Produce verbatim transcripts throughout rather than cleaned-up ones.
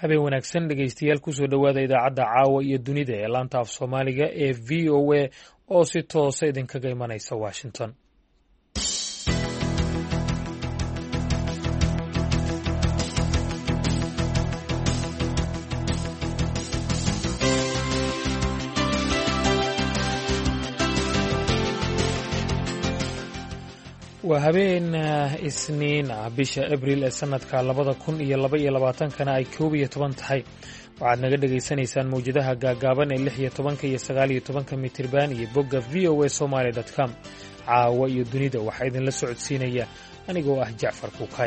habeen wanaagsan dhegaystayaal kusoo dhowaada idaacadda caawa iyo dunida ee laanta af soomaaliga ee v o a oo si toosa idinkaga imanaysa washington. waa habeen isniin ah bisha abriil ee sanadka labada kun iyo laba iyo labaatankana ay koob iyo toban tahay. waxaad naga dhagaysanaysaan mawjadaha gaagaaban ee lix iyo tobanka iyo sagaal iyo tobanka mitirban iyo bogga v o a somaly dot com. caawa iyo dunida waxaa idinla socodsiinaya anigoo ah jacfar kuukay.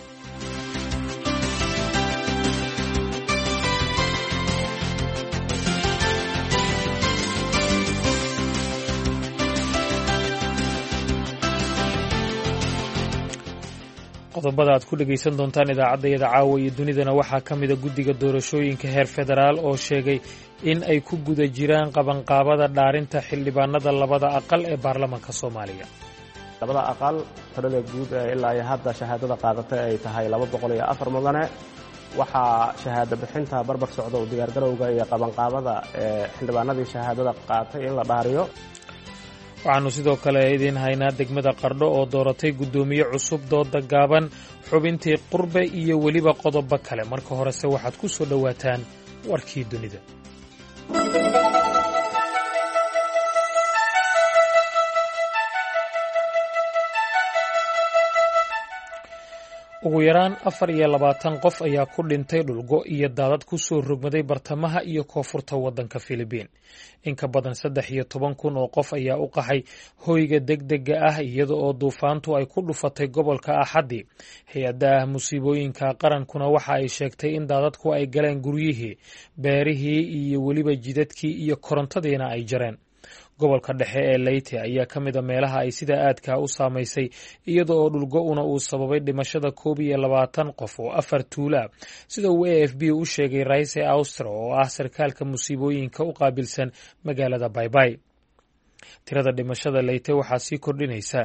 qodobada aad ku dhegaysan doontaan idaacaddayada caawa iyo dunidana waxaa ka mida guddiga doorashooyinka heer federaal oo sheegay in ay ku guda jiraan qabanqaabada dhaarinta xildhibaanada labada aqal ee baarlamaanka soomaaliya. labada aqal tirada guud ee ilaa iyo hadda shahaadada qaadatay ay tahay laba boqol iyo afar mudane. waxaa shahaado bixinta barbar socda u diyaargarowga iyo qabanqaabada ee xildhibaanadii shahaadada qaatay in la dhaariyo. waxaannu sidoo kale idiin haynaa degmada qardho oo dooratay guddoomiye cusub, dooda gaaban, xubintii qurbe iyo weliba qodobo kale. marka horese waxaad ku soo dhowaataan warkii dunida. ugu yaraan afar iyo labaatan qof ayaa ku dhintay dhulgo iyo daadad ku soo rogmaday bartamaha iyo koonfurta waddanka Filibiin. in ka badan saddex iyo toban kun oo qof ayaa u qaxay hoyga degdega ah iyada oo duufaantu ay ku dhufatay gobolka Axadii. hay-adda musiibooyinka qarankuna waxa ay sheegtay in daadadku ay galeen guryihii, beerihii iyo weliba jidadkii iyo korontadiina ay jareen. gobolka dhexe ee Leyte ayaa ka mid a meelaha ay sida aadka u saamaysay iyada oo dhulgo-una uu sababay dhimashada koob iyo labaatan qof oo afar tuula, sida uu A F B u sheegay Raise Austro oo ah sarkaalka musiibooyinka u qaabilsan magaalada Baybay. tirada dhimashada Leyte waxaa sii kordhinaysa.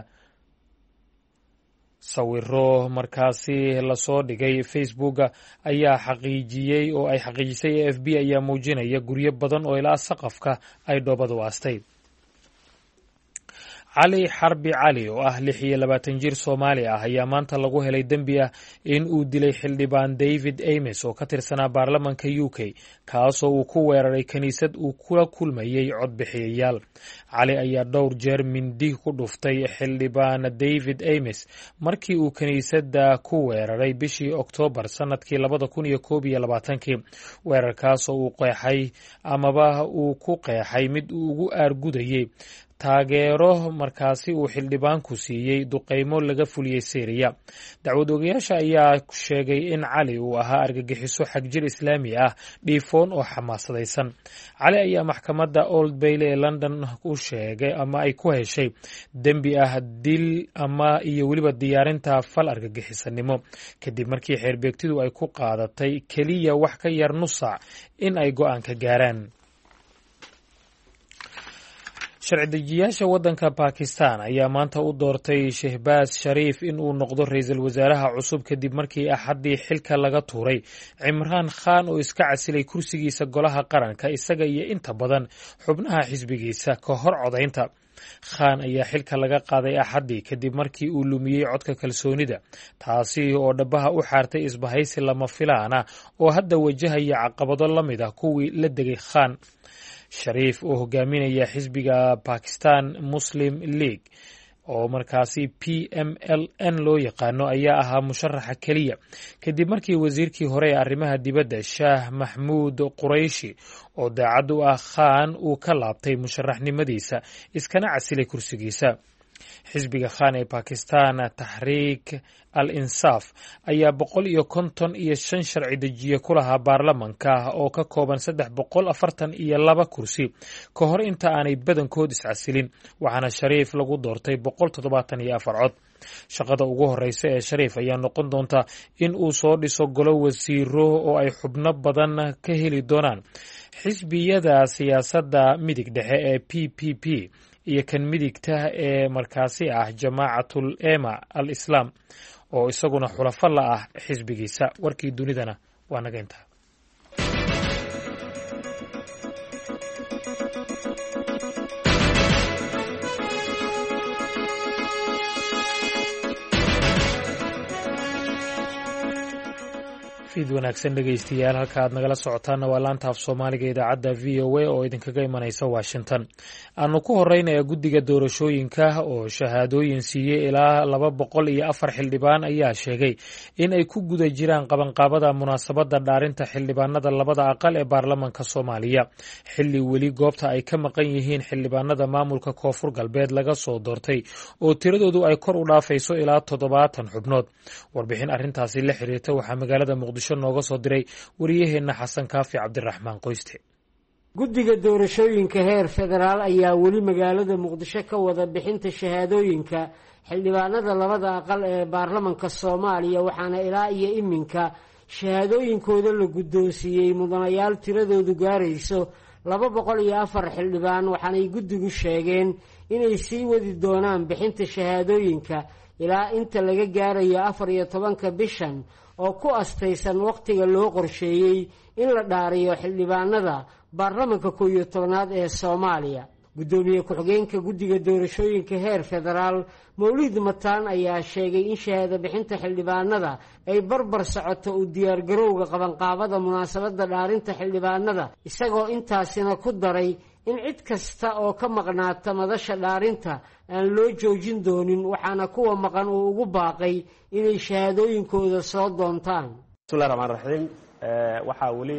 sawiro markaasi lasoo dhigay Facebooka ayaa xaqiijiyey oo ay xaqiijisay A F B ayaa muujinaya guryo badan oo ilaa saqafka ay dhoobadu aastay. cali xarbi cali oo ah lix iyo labaatan jir Soomaali ah ayaa maanta lagu helay dembi ah in uu dilay xildhibaan David Ames oo ka tirsanaa baarlamaanka U K, kaasoo uu ku weeraray kiniisad uu kula kulmayey codbixiyayaal. cali ayaa dhowr jeer mindi ku dhuftay xildhibaan David Ames markii uu kiniisadda ku weeraray bishii Oktoobar sanadkii labada kun iyo koob iyo labaatankii. weerarkaasoo uu qeexay amaba uu ku qeexay mid uu ugu aargudayey taageero markaasi uu xildhibaanku siiyey duqeymo laga fuliyey Syria. dacwad ogayaasha ayaa sheegay in cali uu ahaa argagixiso xagjir islaami ah dhiifoon oo xamaasadaysan. cali ayaa maxkamadda Old Bailey ee London u sheegay ama ay ku heshay dembi ah dil ama iyo weliba diyaarinta fal argagixisanimo kadib markii xeerbeegtidu ay ku qaadatay keliya wax ka yar nus saac in ay go'aan ka gaaraan. sharci dejiyaasha waddanka Bakistan ayaa maanta u doortay Shehbaz Sharif in uu noqdo ra'iisul wasaaraha cusub kadib markii Axadii xilka laga tuuray Cimraan Khan oo iska casilay kursigiisa golaha qaranka isaga iyo inta badan xubnaha xisbigiisa ka hor codaynta. Khan ayaa xilka laga qaaday Axadii kadib markii uu lumiyey codka kalsoonida, taasi oo dhabaha u xaartay isbahaysi lama filaan ah oo hadda wajahaya caqabado la mid ah kuwii la degay Khan. Sharif oo hogaaminaya xisbiga Pakistan Muslim League oo markaasi P M L N loo yaqaano ayaa ahaa musharaxa keliya kadib markii wasiirkii hore ee arrimaha dibadda Shah Mahmood Qurayshi oo daacad u ah Khan uu ka laabtay musharaxnimadiisa iskana casilay kursigiisa. xisbiga Khan ee Pakistan Tahriik al-Insaaf ayaa boqol iyo konton iyo shan sharci dejiye ku lahaa baarlamaanka oo ka kooban saddex boqol afartan iyo laba kursi ka hor inta aanay badankood iscasilin, waxaana Shariif lagu doortay boqol toddobaatan iyo afar cod. shaqada ugu horeysa ee Shariif ayaa noqon doonta in uu soo dhiso golo wasiiro oo ay xubno badan ka heli doonaan xisbiyada siyaasadda midig dhexe ee P P P iyo kan midigta ee markaasi ah Jamaacatul Ema al-Islaam oo isaguna xulafo la ah xisbigiisa. warkii dunidana waa naga intaa. fiid wanaagsan dhegaystayaal halka aad nagala socotaana waa laanta af soomaaliga idaacadda v o a oo idinkaga imanaysa washington aanu ku horeynaya guddiga doorashooyinka oo shahaadooyin siiyey ilaa laba boqol iyo afar xildhibaan ayaa sheegay in ay ku guda jiraan qabanqaabada munaasabadda dhaarinta xildhibaanada labada aqal ee baarlamanka soomaaliya xilli weli goobta ay ka maqan yihiin xildhibaanada maamulka koonfur galbeed laga soo doortay oo tiradoodu ay kor u dhaafayso ilaa toddobaatan xubnood. warbixin arrintaasi la xiriirta waxaa magaalada muqdisho nooga soo diray wariyaheenna xasan kaafi cabdiraxmaan qoyste. guddiga doorashooyinka heer federaal ayaa weli magaalada muqdisho ka wada bixinta shahaadooyinka xildhibaanada labada aqal ee baarlamanka soomaaliya, waxaana ilaa iyo iminka shahaadooyinkooda la guddoonsiiyey mudanayaal tiradoodu gaarayso laba boqol iyo afar xildhibaan, waxaanay guddigu sheegeen inay sii wadi doonaan bixinta shahaadooyinka ilaa inta laga gaarayo afar iyo tobanka bishan oo ku astaysan wakhtiga loo qorsheeyey in la dhaariyo xildhibaanada baarlamanka kow iyo tobanaad ee soomaaliya. guddoomiye ku-xigeenka guddiga doorashooyinka heer federaal mawlid mataan ayaa sheegay in shahaado bixinta xildhibaanada ay barbar socoto u diyaargarowga qabanqaabada munaasabadda dhaarinta xildhibaanada, isagoo intaasina ku daray in cid kasta oo ka maqnaata madasha dhaarinta aan loo joojin doonin, waxaana kuwa maqan uu ugu baaqay inay shahaadooyinkooda soo doontaan. bismillahi raxmaan raxiim. waxaa weli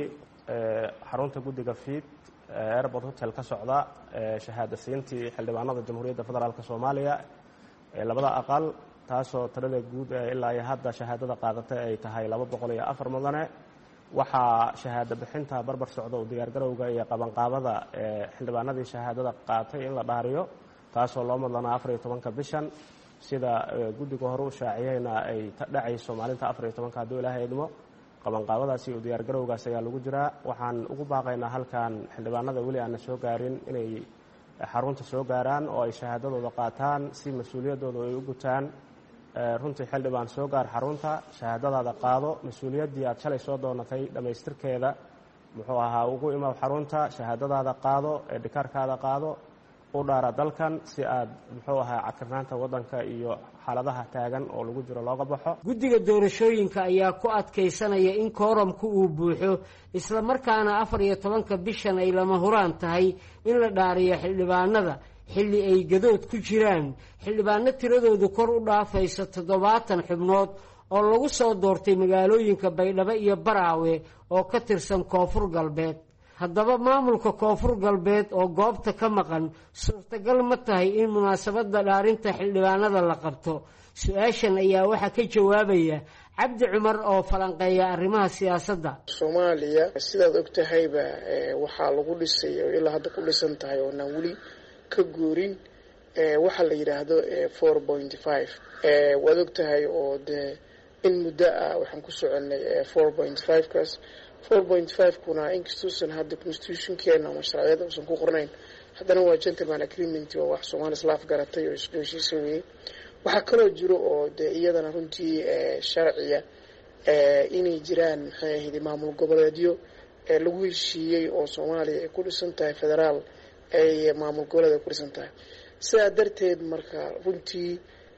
xarunta guddiga fiid airport hotel ka socda shahaado siintii xildhibaanada jamhuuriyadda federaalk soomaaliya ee labada aqal, taasoo tirada guud ilaa iyo hadda shahaadada qaadatay ay tahay laba boqol iyo afar mudane. waxaa shahaado bixinta barbar socda u diyaargarowga iyo qabanqaabada xildhibaanadii shahaadada qaatay in la dhaariyo, taasoo loo madlanaa afar iyo tobanka bishan sida guddiga hore u shaaciyeyna ay dhacayso maalinta afar iyo tobanka hadduu ilaahay idmo. qabanqaabadaasi u diyaargarowgaas ayaa lagu jiraa. waxaan ugu baaqaynaa halkan xildhibaanada weli aana soo gaarin inay xarunta soo gaaraan oo ay shahaadadooda qaataan si mas-uuliyaddooda ay u gutaan. runtii xildhibaan soo gaar xarunta, shahaadadaada qaado, mas-uuliyaddii aad shalay soo doonatay dhammaystirkeeda muxuu ahaa ugu imaw xarunta, shahaadadaada qaado, eedhikaarkaada qaado, u dhaara dalkan si aad muxuu ahaa cadkarnaanta waddanka iyo xaaladaha taagan oo lagu jiro looga baxo. guddiga doorashooyinka ayaa ku adkaysanaya in kooramku uu buuxo, isla markaana afar iyo tobanka bishan ay lama huraan tahay in la dhaariyo xildhibaanada xilli ay gadood ku jiraan xildhibaano tiradoodu kor u dhaafayso toddobaatan xubnood oo lagu soo doortay magaalooyinka baydhabo iyo baraawe oo ka tirsan koonfur galbeed. haddaba maamulka koonfur galbeed oo goobta ka maqan, suurtagal ma tahay in munaasabadda dhaarinta xildhibaanada la qabto? su-aashan ayaa waxaa ka jawaabaya cabdi cumar oo falanqeeya arrimaha siyaasadda. soomaaliya sidaad og tahayba waxaa lagu dhisay oo ilaa hadda ku dhisan tahay oonaan weli ka guurin waxaa la yidhaahdo four point five. waad og tahay oo dee in muddo ah waxaan ku soconay four point five kaas. four point five kuna inkastuusan hadda constitutionkeena ama sharciyada uusan ku qornayn, haddana waa gentleman agreement oo wax Soomaali islaaf garatay oo isku heshiisay weeye. waxaa kaloo jiro oo dee iyadana runtii sharciya inay jiraan maxay ahayd maamul goboleedyo lagu heshiiyey oo Soomaaliya ay ku dhisan tahay federaal ay maamul goboleed ay ku dhisan tahay. sidaa darteed marka runtii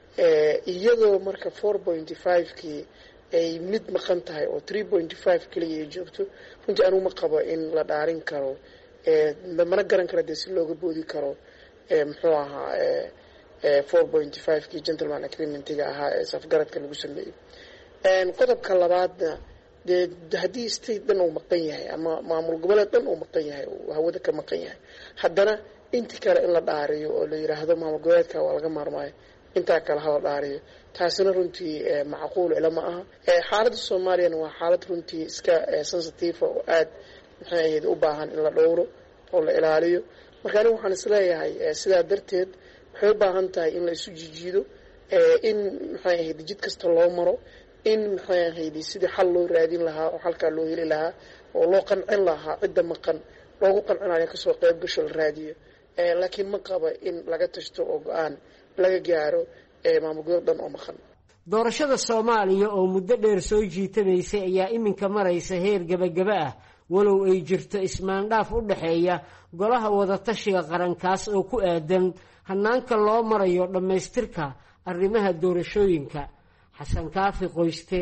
iyadoo marka four point five kii ay mid maqan tahay oo three point five kaliya ay joogto, runtii anugu ma qabo in la dhaarin karo, mana garan kara dee si looga boodi karo muxuu ahaa four point five kii gentleman agreementiga ahaa ee safgaradka lagu sameeyey. qodobka labaadna dee haddii state dhan uu maqan yahay ama maamul goboleed dhan uu maqan yahay uu hawada ka maqan yahay, haddana inti kale in la dhaariyo oo la yidhaahdo maamul goboleedka waa laga maarmaayo, intaa kale hala dhaariyo, taasina runtii macquul ila ma aha. xaaladda soomaaliyana waa xaalad runtii iska sensitive oo aad maxay ahayd u baahan in la dhowro oo la ilaaliyo. marka anigu waxaan isleeyahay sidaa darteed waxay u baahan tahay in la isu jijiido, in maxay ahayd jid kasta loo maro, in maxay ahayd sidii xal loo raadin lahaa oo halkaa loo heli lahaa oo loo qancin lahaa cidda maqan, loogu qancinayo kasoo qayb gasho la raadiyo. laakiin ma qaba in laga tashto oo go-aan laga gaaro maamul goboleed dhan oo maqan. doorashada soomaaliya oo muddo dheer soo jiitamaysay ayaa iminka maraysa heer gebagaba ah, walow ay jirto ismaandhaaf u dhaxeeya golaha wadatashiga qarankaas oo ku aadan hanaanka loo marayo dhammaystirka arrimaha doorashooyinka. xasan kaafi qoyste,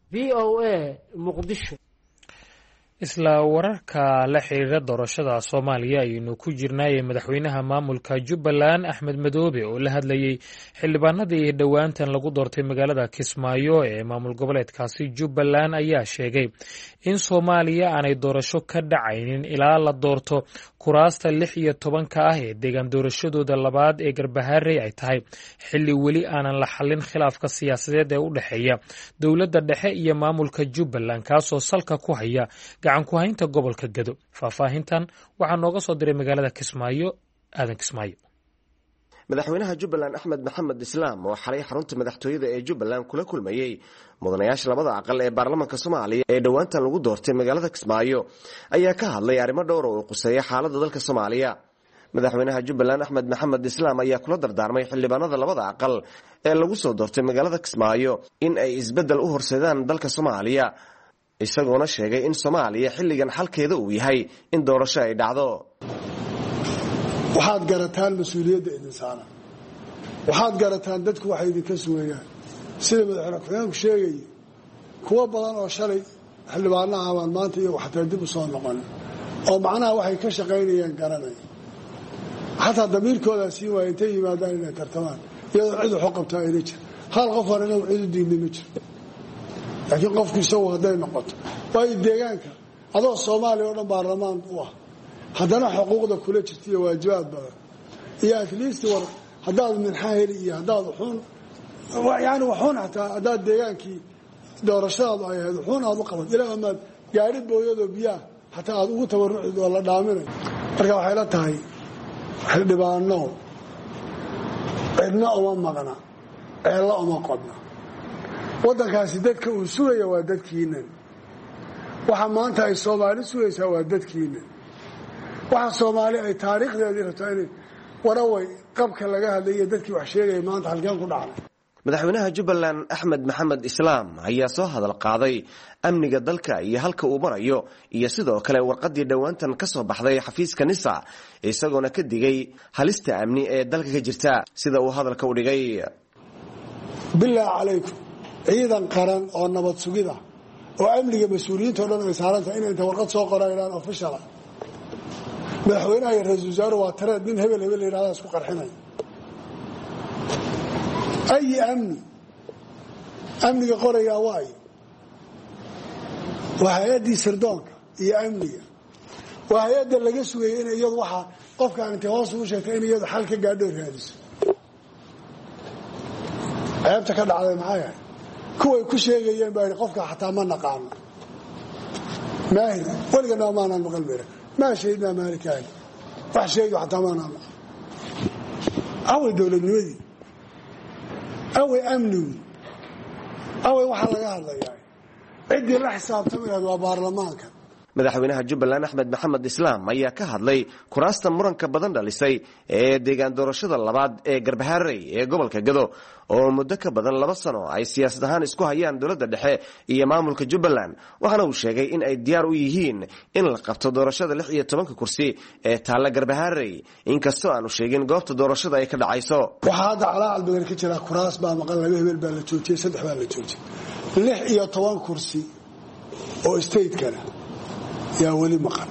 v o a muqdisho. isla wararka la xiriira doorashada Soomaaliya ayaynu ku jirnay madaxweynaha maamulka Jubbaland Axmed Madoobe oo la hadlayay xildhibaanadii dhawaantan lagu doortay magaalada Kismaayo ee maamul goboleedkaasi Jubbaland ayaa sheegay in Soomaaliya aanay doorasho ka dhacaynin ilaa la doorto kuraasta lix iyo toban ka ah ee deegaan doorashadooda labaad ee Garbaharey ay tahay xilli weli aanan la xallin khilaafka siyaasadeed ee u dhaxeeya dowladda dhexe iyo maamulka Jubbaland kaasoo salka ku haya gacan ku haynta gobolka Gado. Faahfaahintan waxaa nooga soo diray magaalada Kismaayo aadan Kismaayo. madaxweynaha Jubbaland Axmed Maxamed Islaam oo xalay xarunta madaxtooyada ee Jubbaland kula kulmayay mudanayaasha labada aqal ee baarlamaanka Soomaaliya ee dhawaantan lagu doortay magaalada Kismaayo ayaa ka hadlay arrimo dhowr oo quseeya xaaladda dalka Soomaaliya. madaxweynaha Jubbaland Axmed Maxamed Islaam ayaa kula dardaarmay xildhibaanada labada aqal ee lagu soo doortay magaalada Kismaayo in ay isbedel u horseedaan dalka Soomaaliya, isagoona sheegay in Soomaaliya xilligan xalkeeda uu yahay in doorasho ay dhacdo. waxaad garataan mas'uuliyadda idin saaran, waxaad garataan dadku waxay idinka sugayaan. sida madaxweyne ku-xigeenku sheegay, kuwa badan oo shalay xildhibaanaha baan maanta iyagu xataa dib u soo noqon oo macnaha waxay ka shaqaynayaan garanaya, xataa damiirkoodaa siin waaya intay yimaadaan inay tartamaan iyadoo cid waxu qabtaa ayna jir. hal qof aan inagu cid u diidnay ma jiro, laakiin qofku isagu hadday noqoto waayo deegaanka adoo Soomaaliya oo dhan baarlamaan u ah haddana xuquuqda kula jirta iyo waajibaad badan iyo atleast war haddaad minxa heli iyo haddaad wuxuun yani wuxuun xataa haddaad deegaankii doorashadaadu ay ahayd wuxuun aad u qaban ilaa amaad gaari booyadoo biyaha xataa aad ugu tabarucid oo la dhaaminayo. marka waxay la tahay xildhibaano cidna uma maqna ceella uma qodna. waddankaasi dadka uu sugaya waa dadkiinan, waxa maanta ay Soomaali sugaysaa waa dadkiinan, waxa Soomaali ay taariikhdeedii rabtaa inay waraway qabka laga hadlayo dadkii wax sheegay maanta halkeen ku dhacay. madaxweynaha Jubbaland Axmed Maxamed Islaam ayaa soo hadal qaaday amniga dalka iyo halka uu marayo iyo sidoo kale warqadii dhawaantan ka soo baxday xafiiska Nisa, isagoona ka digay halista amni ee dalka ka jirta sida uu hadalka u dhigay. bilaa calaykum ciidan qaran oo nabad sugida oo amniga mas'uuliyiinta oo dhan ay saaran tahay inay inta warqad soo qorayaan official ah madaxweynaha iyo ra'iisul wasaaruhu waa tare nin hebel hebel yiraahdo isku qarxinay. ay amni amniga qoraya waay waa hay'adii sirdoonka iyo amniga waa hay'adda laga sugayay in iyadu waxa qofka inta hoos u sheegtay in iyadu xal ka gaadho raadiso. ayabta ka dhacday maxay ahayd kuway ku sheegayeen baa qofka xataa ma naqaano maahir waliga maanan maqal beera ma sheegna maalkaan wax sheego xataa ma naqaano away dawladnimadii away amni away waxa laga hadlayaa cidii la xisaabtamay waa baarlamaanka. madaxweynaha Jubbaland Axmed Maxamed Islaam ayaa ka hadlay kuraasta muranka badan dhalisay ee deegaan doorashada labaad ee Garbaharey ee gobolka Gado oo muddo ka badan laba sano ay siyaasad ahaan isku hayaan dowladda dhexe iyo maamulka Jubbaland, waxaana uu sheegay in ay diyaar u yihiin in la qabto doorashada lix iyo toban kursi ee taala Garbaharey inkastoo aanu sheegin goobta doorashada ay ka dhacayso. waxa hadda calaacal badan ka jira kuraas baa maqan laga hebel baa la joojiyay saddex baa la joojiyay lix iyo toban kursi oo state kana yaa weli maqan.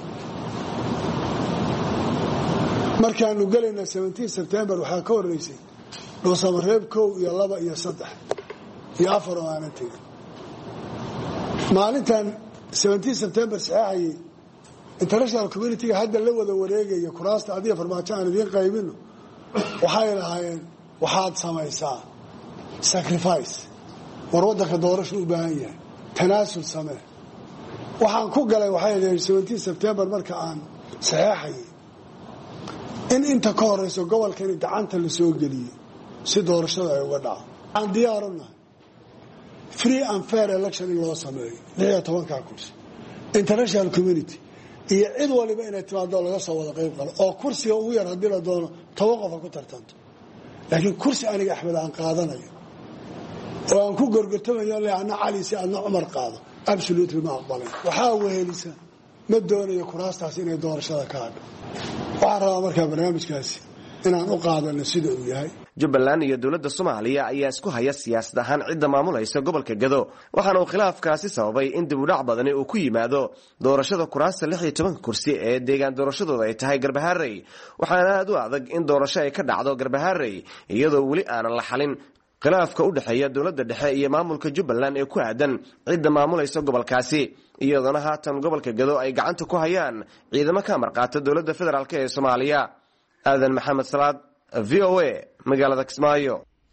markaanu galayna seventeen September waxaa ka horeysay Dhuusamareeb kow iyo laba iyo saddex iyo afar oo aanan tegin. maalintan seventeen September saxaayay international community hadda la wada wareegaya kuraasta adiga farmaajo aan idin qaybino waxay lahaayeen waxaad samaysaa sacrifice war waddanka doorasho u baahan yahay tanaasul samee. waxaan ku galay waxay ahayd seventeen September marka aan saxaayay in inta ka horeyso gobolkani gacanta la soo geliyo si doorashada ay uga dhacdo. aan diyaar u nahay free and fair election in loo sameeyo lix iyo toban ka kursi international community iyo cid waliba inay timaado laga soo wada qayb qalo oo kursiga ugu yar hadii la doono toban qof ku tartanto, laakiin kursi aniga Axmed aan qaadanayo oo aan ku gorgortamayo leeyana Cali si aan Umar qaado absolutely ma aqbalay. waxaa wehelisa ma doonayo kuraastaas inay doorashada ka hadho. waxaan rabaa markaa barnaamijkaasi inaan u qaadano sida uu yahay. jubbaland iyo dowladda soomaaliya ayaa isku haya siyaasad ahaan cidda maamulaysa gobolka gado waxaana uu khilaafkaasi sababay in dib u dhac badani uu ku yimaado doorashada kuraasta lix iyo tobanka kursi ee deegaan doorashadooda ay tahay garbaharey waxaana aad u adag in doorasho ay ka dhacdo garbaharey iyadoo weli aanan la xalin khilaafka u dhexeeya dowladda dhexe iyo maamulka jubbaland ee ku aadan cidda maamulaysa gobolkaasi iyadoona haatan gobolka gado ay gacanta ku hayaan ciidamo ka amar qaata dowladda federaalk ee soomaaliya aadan maxamed salaad v o a magaalada kismaayo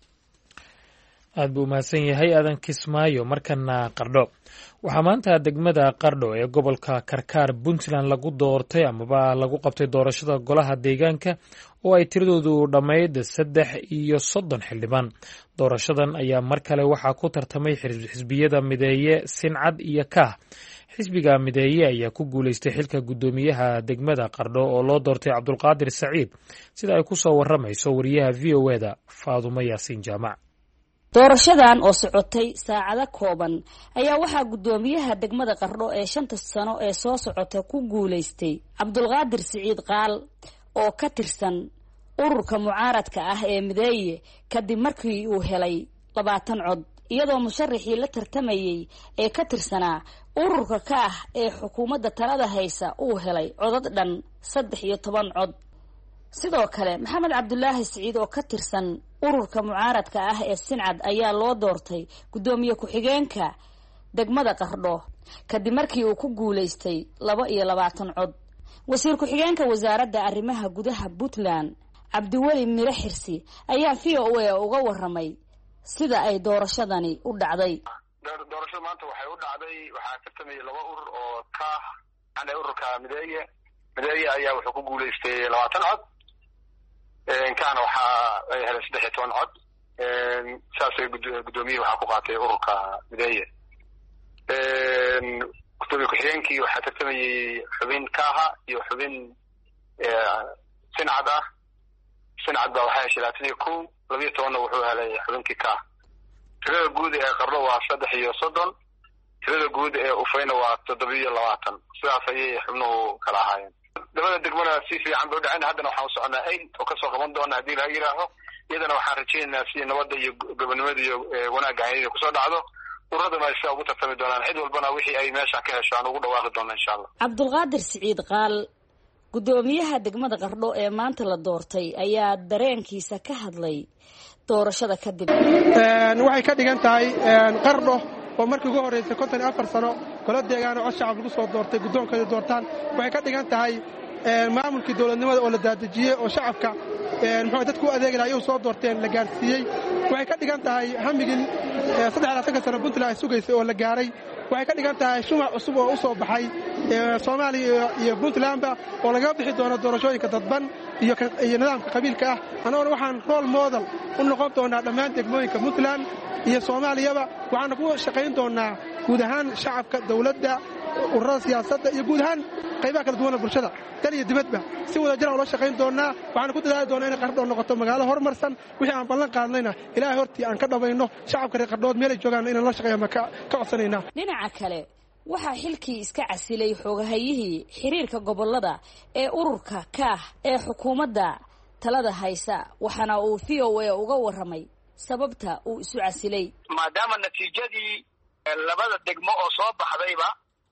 aad buu mahadsan yahay aadan kismaayo markana qardho waxaa maanta degmada qardho ee gobolka karkaar puntland lagu doortay amaba lagu qabtay doorashada golaha deegaanka oo ay tiradoodu dhammayd saddex iyo soddon xildhibaan doorashadan ayaa mar kale waxaa ku tartamay xisbiyada mideeye sincad iyo kaah xisbiga mideeye ayaa ku guulaystay xilka guddoomiyaha degmada qardho oo loo doortay cabdulqaadir saciid sida ay ku soo waramayso wariyaha v o eda faadumo yaasiin jaamac doorashadan oo socotay saacado kooban ayaa waxaa guddoomiyaha degmada qardho ee shanta sano ee soo socota ku guulaystay cabdulqaadir saciid qaal oo ka tirsan ururka mucaaradka ah ee mideeye kadib markii uu helay labaatan cod iyadoo musharaxii la tartamayey ee ka tirsanaa ururka ka ah ee xukuumadda talada haysa uu helay codad dhan saddex iyo toban cod sidoo kale maxamed cabdulaahi siciid oo ka tirsan ururka mucaaradka ah ee sincad ayaa loo doortay guddoomiye ku-xigeenka degmada qardho kadib markii uu ku guulaystay laba iyo labaatan cod wasiir ku-xigeenka wasaaradda arrimaha gudaha puntland cabdiweli mire xirsi ayaa v o a uga waramay sida ay doorashadani u dhacday. doorashada maanta waxay u dhacday waxaa tartamayay laba urur oo ka ah ururka mideeye mideeye ayaa wuxuu ku guulaystay labaatan cod kaana waxa ay helay saddex iyo toban cod saasay guddoomiye waxaa ku qaatay ururka mideeye gudoomiye ku-xigeenkii waxaa tartamayay xubin kaaha iyo xubin sincad ah sincad baa waxaa heshay labaatan iyo kow labiyo tobanna wuxuu helay xubinkii kaah tirada guud ee qardho waa saddex iyo soddon tirada guud ee ufayna waa toddobiyo labaatan sidaas ayay xubnuhu kala ahaayeen labada degmana si fiican bay u dhaceen haddana waxaan u soconaa aid oo kasoo qaban doona haddii laga yidhaaho iyadana waxaan rajaynaynaa si nabadda iyo gobonimada iyo wanaagga hayada kusoo dhacdo uradana ay sidaa ugu tartami doonaan cid walbana wixii ay meesha ka hesho aan ugu dhawaaqi doona insha allah. cabdulqaadir siciid qaal guddoomiyaha degmada qardho ee maanta la doortay ayaa dareenkiisa ka hadlay doorashada kadib. waxay ka dhigan tahay qardho oo markii ugu horreysay konton iyo afar sano golo deegaan oo cod shacab lagu soo doortay guddoonkooda doortaan waxay ka dhigan tahay maamulkii dowladnimada oo la daadejiyey oo shacabka muxuu dadku u adeegi lahaa ayuu soo doorteen la gaarsiiyey waxay ka dhigan tahay hamigii saddex iyo labaatanka sano puntland ay sugaysay oo la gaaray waxay ka dhigan tahay shumac cusub oo u soo baxay soomaaliya iyo puntlandba oo laga bixi doono doorashooyinka dadban iyo nidaamka qabiilka ah annaguna waxaan rool model u noqon doonaa dhammaan degmooyinka puntland iyo soomaaliyaba waxaana ku shaqayn doonaa guud ahaan shacabka dowladda ururada siyaasadda iyo guud ahaan qaybaha kala duwana bulshada dal iyo dibadba si wada jira ula shaqayn doonaa waxaana ku dadaali doonaa inay qardho noqoto magaalo horumarsan wixii aan ballan qaadnayna ilaahay hortii aan ka dhabayno shacabka reer qardhood meelay joogaan inaan la shaqeeyama ka codsanaynaa. dhinaca kale waxaa xilkii iska casilay xoogahayihii xiriirka gobolada ee ururka kaah ee xukuumadda talada haysa waxaana uu v o a uga waramay sababta uu isu casilay. maadaama natiijadii labada degmo oo soo baxdayba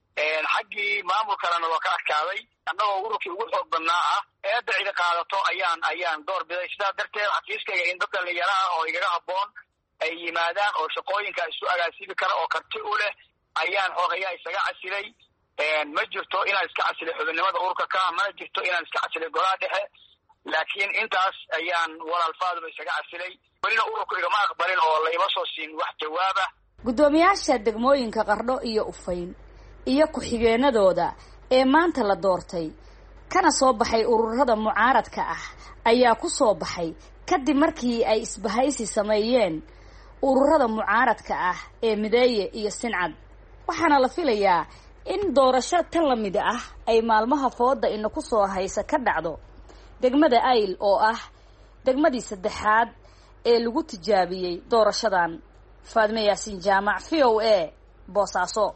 xaggii maamulkalena loo ka adkaaday annagoo ururkii ugu xoog badnaa ah eedda cidi qaadato ayaan ayaan door biday sidaas darteed xafiiskayga in dad dhallinyaraha oo igaga habboon ay yimaadaan oo shaqooyinka isu agaasibi kara oo karti u leh ayaan xoogayaa isaga casilay. ma jirto inaan iska casilay xubinnimada ururka ka mana jirto inaan iska casilay golaha dhexe laakiin intaas ayaan walaalfaaduma isaga casilay welina ururku igama aqbalin oo layma soo siin wax jawaaba. guddoomiyaasha degmooyinka qardho iyo ufayn iyo ku-xigeenadooda ee maanta la doortay kana soo baxay ururada mucaaradka ah ayaa ku soo baxay kadib markii ay isbahaysi sameeyeen ururada mucaaradka ah ee mideeye iyo sincad waxaana la filayaa in doorasho tan la mid ah ay maalmaha fooda ina ku soo haysa ka dhacdo degmada ayl oo ah degmadii saddexaad ee lagu tijaabiyey doorashadan. faadme yaasiin jaamac v o a boosaaso.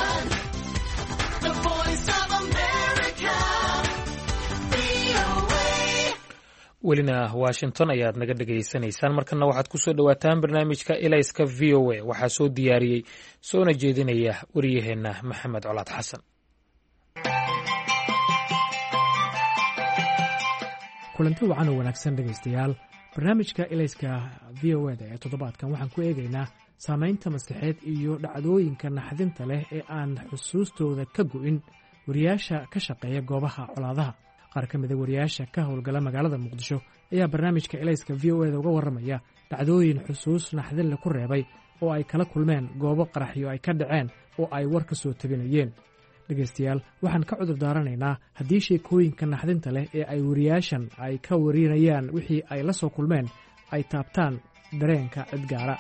The voice of America, V O A. welina washington ayaad naga dhegaysanaysaan markana waxaad ku soo dhowaataan barnaamijka ilayska v o a waxaa soo diyaariyey soona jeedinaya wariyaheenna maxamed colaad xasan. kulanti wacan oo wanaagsan dhegaystayaal, barnaamijka ilayska v o eda ee toddobaadkan waxaan ku eegaynaa saamaynta maskaxeed iyo dhacdooyinka naxdinta leh ee aan xusuustooda ka go'in wariyaasha ka shaqeeya goobaha colaadaha. qaar ka mida wariyaasha ka howlgala magaalada muqdisho ayaa barnaamijka ilayska v o eda uga warramaya dhacdooyin xusuus naxdinle ku reebay oo ay kala kulmeen goobo qaraxyo ay ka dhaceen oo ay war ka soo tabinayeen. dhegaystayaal, waxaan ka cudur daaranaynaa haddii sheekooyinka naxdinta leh ee ay wariyaashan ay ka warinayaan wixii ay la soo kulmeen ay taabtaan dareenka cid gaara.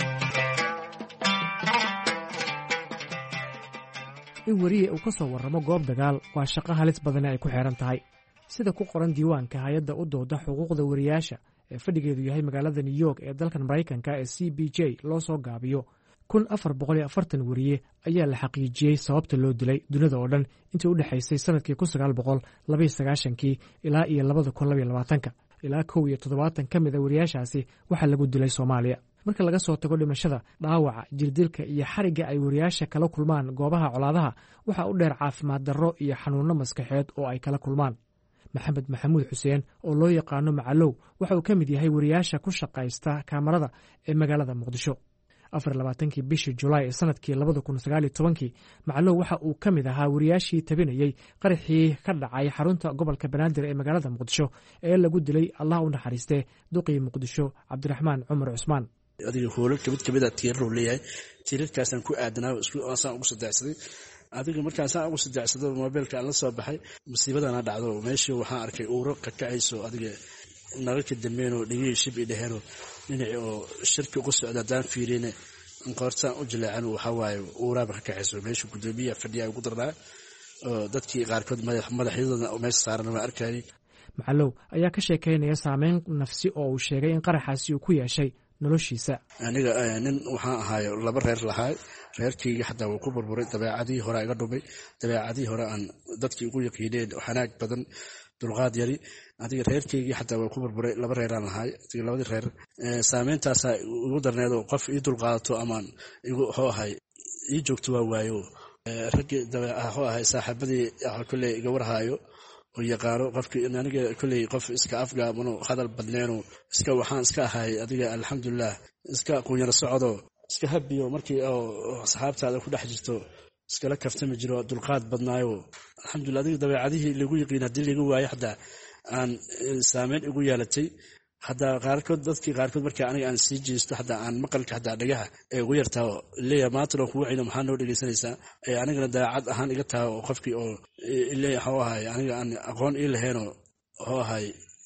in wariye uu ka soo warramo goob dagaal waa shaqo halis badane ay ku xeehan tahay. sida ku qoran diiwaanka hay-adda u dooda xuquuqda wariyaasha ee fadhigeedu yahay magaalada new york ee dalkan maraykanka ee c b j loo soo gaabiyo, kun afar boqol iyo afartan wariye ayaa la xaqiijiyey sababta loo dilay dunida oo dhan intii u dhexaysay sanadkii kun sagaal boqol labaiyo sagaashankii ilaa iyo labada kun labaiyo labaatanka. ilaa kow iyo toddobaatan ka mid a wariyaashaasi waxaa lagu dilay soomaaliya. marka laga soo tago dhimashada, dhaawaca, jirdilka iyo xarigga ay wariyaasha kala kulmaan goobaha colaadaha, waxaa u dheer caafimaad darro iyo xanuunno maskaxeed oo ay kala kulmaan. maxamed maxamuud xuseen oo loo yaqaano macalow waxa uu ka mid yahay wariyaasha ku shaqaysta kaamarada ee magaalada muqdisho. afar iyo labaatankii bishii julaay ee sanadkii labada kun sagaal iyo tobankii macalow waxa uu ka mid ahaa wariyaashii tabinayey qaraxii ka dhacay xarunta gobolka banaadir ee magaalada muqdisho ee lagu dilay allah u naxariistee duqii muqdisho cabdiraxmaan cumar cusmaan. adiga hoolal kamid kamida tiirar leeyahay, tiirarkaasaan ku aadanaa isaan ugu sadexsaday. adiga markaasaan ugu sadecsado moobeelka aan la soo baxay, musiibadana dhacdo meeshii waxaan arkay uuro kakacayso, adiga nalalka dambeenoo dhegihii shib i dheheenoo dhinaci oo shirki uga socda haddaan fiirine qoortaan u jileecan waxaa waaye uuraaba ka kacayso. meesha guddoomiyaha fadhiyaa ugu darnaa oo dadkii qaarkood madaxyadooda meesha saaran waa arkayay. macalow ayaa ka sheekaynaya saameyn nafsi oo uu sheegay in qaraxaasi uu ku yeeshay noloshiisa. aniga nin waxaan ahaayo laba reer lahaay, reerkayga xataa wuu ku burburay. dabeecadii hore iga dhumay, dabeecadii hore aan dadkii ugu yaqiineen xanaag badan, dulqaad yari. adiga reerkaygii xataa waa ku burburay. laba reeraan lahaay, adiga labadii reer saameyntaasa igu darneedo qof ii dulqaadato amaan igu hoo ahay ii joogto waa waayo. raggii dabeecaho ahay saaxiibadii kolley iga warhaayo oo yaqaano qofkii aniga kolley qof iska afgaabano hadal badneeno iska waxaan iska ahay adiga alxamdulilah iska quunyaro socdo iska habiyo markii oo asxaabtaada ku dhex jirto iskala kaftami jiro, dulqaad badnaayo. alxamdulilah adiga dabeecadihii lagu yiqiin haddii laga waayo xataa aan saameyn igu yeelatay. haddaa qaarkood dadkii qaarkood markii aniga aan sii jeesto xataa aan maqalka xataa dhagaha ee ugu yartaa leeya maantana kugu cino maxaa noo dhegaysanaysaa ee anigana daacad ahaan iga taha oo qofkii oo leeya hoo ahay aniga aan aqoon ii laheenoo hoo ahay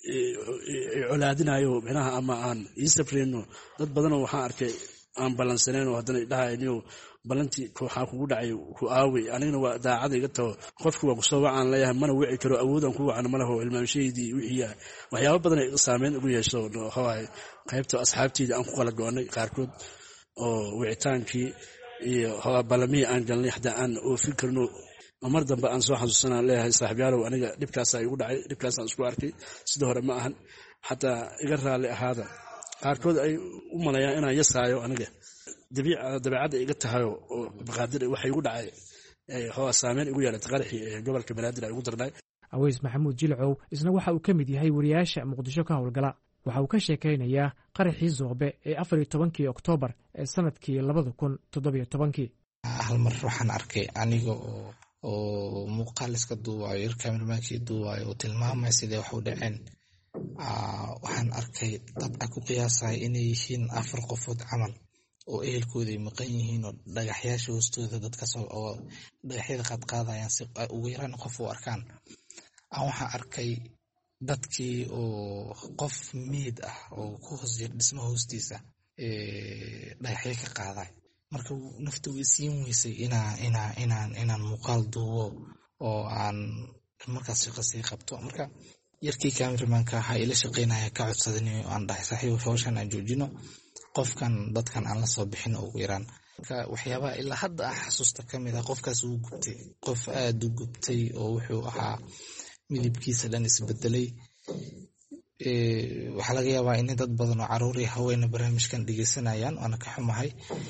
colaadinayo micnaha ama aan ii safreyno. dad badanoo waxaan arkay aan ballansaneenoo haddana idhahayniyo ballantii waxaa kugu dhacay ku aawey, anigana waa daacada iga taho qofki waa kusoo wacaan leeyahay mana wici karo, awoodaan ku wacan malaho ilmaamshaydii wixii waxyaaba badan saameyn ugu yeesho hoahay qaybta asxaabteydii aan ku kala go-anay qaarkood oo wicitaankii iyo ballamihii aan galnay xataa aan oofin karno. mar dambe aan soo xasuusanaan leeyahay saaxiibyaalow aniga dhibkaasaa igu dhacay, dhibkaasaan isku arkay, sida hore ma ahan, xataa iga raalli ahaada. qaarkood ay u malayaan inaan yasaayo aniga dabeecadda iga tahayo oo baqaadir waxay igu dhacay hoo saameyn igu yeelatay qaraxii ee gobolka banaadir ay ugu darnay. aweys maxamuud jilcow isna waxa uu ka mid yahay wariyaasha muqdisho ka howlgala. waxa uu ka sheekaynayaa qaraxii Zoobe ee afar iyo tobankii Oktoobar ee sanadkii labada kun toddobiyo tobankii. hal mar waxaan arkay aniga oo oo muuqaal iska duubayo, yar kameramankii duubayo oo tilmaamay sidee wax u dhaceen. waxaan arkay dad ku qiyaasay inay yihiin afar qofood camal oo ehelkooda maqan yihiin oo dhagaxyaasha hoostooda dadka soo oo dhagaxyada qaad qaadayaan si ugu yaraan qof u arkaan. aan waxaan arkay dadkii oo qof meed ah oo ku hoos jira dhismo hoostiisa ee dhagaxyo ka qaaday. marka naftu way siin weysay inaa inaa inaan inaan muuqaal duubo oo aan markaas shaqo sii qabto. marka yarkii cameramanka ha ila shaqeynaya ka codsaday aan dhahay saaxiib hawshan aan joojino, qofkan dadkan aan la soo bixin ugu yaraan. marka waxyaabaha ilaa hadda ah xasuusta ka mid ah qofkaas uu gubtay, qof aad u gubtay oo wuxuu ahaa midabkiisa dhan isbedelay, waxaa laga yaabaa in dad badan oo caruur iyo haween barnaamijkan dhegeysanayaan waana ka xumahay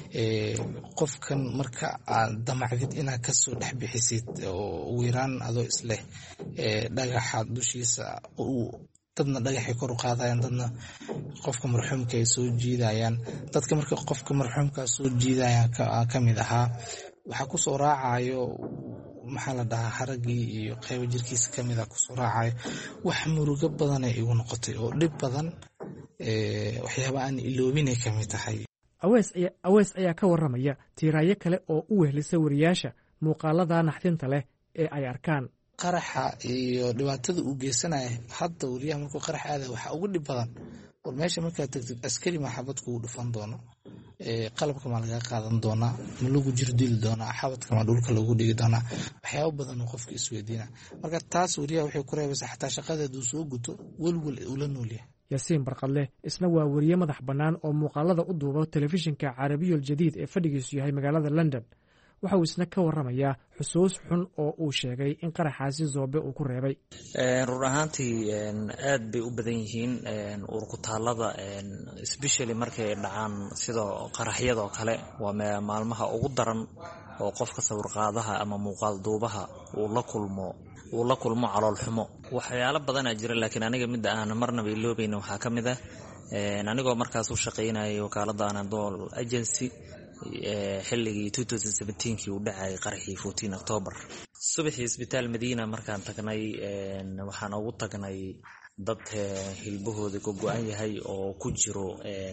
qofkan marka aad damacdid inaad kasoo dhex bixisid oo ugu yaraan adoo isleh dhagaxa dushiisa dadna dhagaxay kor u qaadayaan dadna qofka marxuumka ay soo jiidayaan dadka marka qofka marxuumka soo jiidayaan ka mid ahaa waxaa kusoo raacayo maxaa la dhahaa haragii iyo qaybo jirkiisa kamid a kusoo raacayo wax murugo badan ay igu noqotay oo dhib badan waxyaaba aan iloobinay kamid tahay. awees ayaa ka waramaya tiiraayo kale oo u wehlisa wariyaasha muuqaalada naxdinta leh ee ay arkaan. qaraxa iyo dhibaatada uu geysanaya hadda wariyaha markuu qarax aada waxaa ugu dhib badan war meesha markaad tagtid askari maxabad kugu dhufan doono qalabka ma laga qaadan doonaa ma lagu jir dili doonaa xabadka ma dhulka lagu dhigi doonaa waxyaabo badan oo qofka isweydiina marka taas wariyaha waxay ku reebaysaa xataa shaqadeedu soo guto welwel ula noolyahay. yaasiin barqadle isna waa wariye madax bannaan oo muuqaalada u duuba telefishinka Carabiyul Jadiid ee fadhigiisu yahay magaalada London. waxa uu isna ka waramayaa xusuus xun oo uu sheegay in qaraxaasi Zoobe uu ku reebay. run ahaantii aad bay u badan yihiin urkutaalada especially markay dhacaan sida qaraxyada oo kale waa maalmaha ugu daran oo qofka sawir qaadaha ama muuqaal duubaha uu la kulmo uu la kulmo calool xumo waxyaalo badan ah jira laakiin aniga mid aan marnaba iloobayna waxaa ka mid ah anigoo markaas u shaqeynayay wakaalada Anadolu Agency xilligii twenty seventeen kii uu dhacay qaraxii fourteen October subaxii isbitaal Madiina markaan tagnay waxaan ugu tagnay dad hilbahooda ku go'an yahay oo ku jiro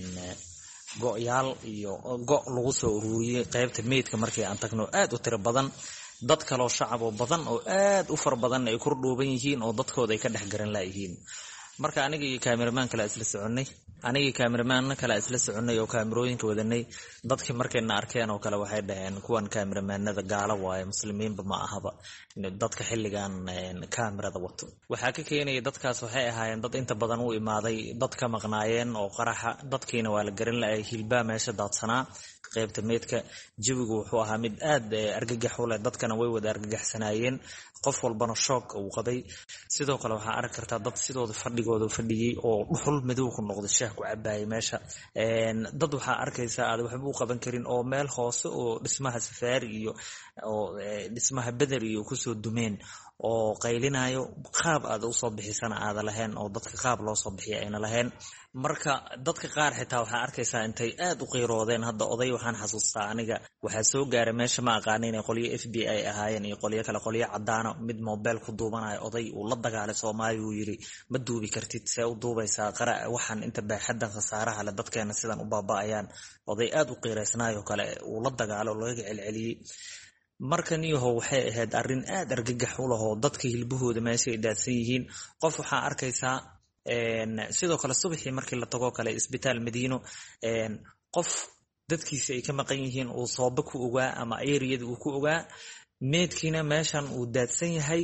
go'yaal iyo go' lagu soo ururiyay qaybta meydka markii aan tagno aad u tiro badan dad kale oo shacab oo badan oo aad u far badan ay ku dhooban yihiin oo dadkooda ay ka dhex garan laayihiin marka aniga iyo cameraman kala isla soconay aniga cameraman kala isla soconay oo kaamirooyinka wadanay dadkii markayna arkeen oo kale waxay dhaheen kuwan cameramanada gaala waaye muslimiinba ma ahaba dadka xilligan kaamirada wato waxa ka keenay dadkaas waxay ahaayeen dad inta badan u imaaday dadka maqnaayeen oo qaraxa dadkiina waa la garan laayay hilbaa meesha daadsanaa qaybta meedka jawigu wuxuu ahaa mid aad argagax u leh dadkana way wada argagaxsanaayeen qof walbana shock uu qabay sidoo kale waxa arki kartaa dad sidooda fadhigooda fadhiyay oo dhuxul madow ku noqday shaah ku cabaayay meesha een dad waxa arkaysa aad waxba u qaban karin oo meel hoose oo dhismaha safaari iyo oo dhismaha badar iyo ku soo dumeen oo qaylinayo qaab aad u soo bixisana aad lahayn oo dadka qaab loo soo bixiyo ayna lahayn marka dadka qaar xitaa waxa arkaysa intay aad u qeyroodeen hadda oday waxaan xasuustaa aniga waxa soo gaaray meesha ma aqaanin in qoliyo F B I ahaayeen iyo qoliyo kale qoliyo cadaan mid mobile ku duubanayo oday uu la dagaalay Soomaaliya uu yiri ma duubi kartid see u duubaysaa qara waxaan inta baaxadan khasaaraha la dadkeena sidan u baabaayaan oday aad u qeyraysnaayo kale uu la dagaalo laga celceliyay markan iyo waxay ahayd arin aad argagax u leh oo dadka hilbahooda meesha ay daadsan yihiin qof waxa arkaysa een sidoo kale subaxii markii la tago kale isbitaal Madiino een qof dadkiisa ay ka maqan yihiin oo sooba ku ogaa ama area uu ku ogaa meedkiina meeshan uu daadsan yahay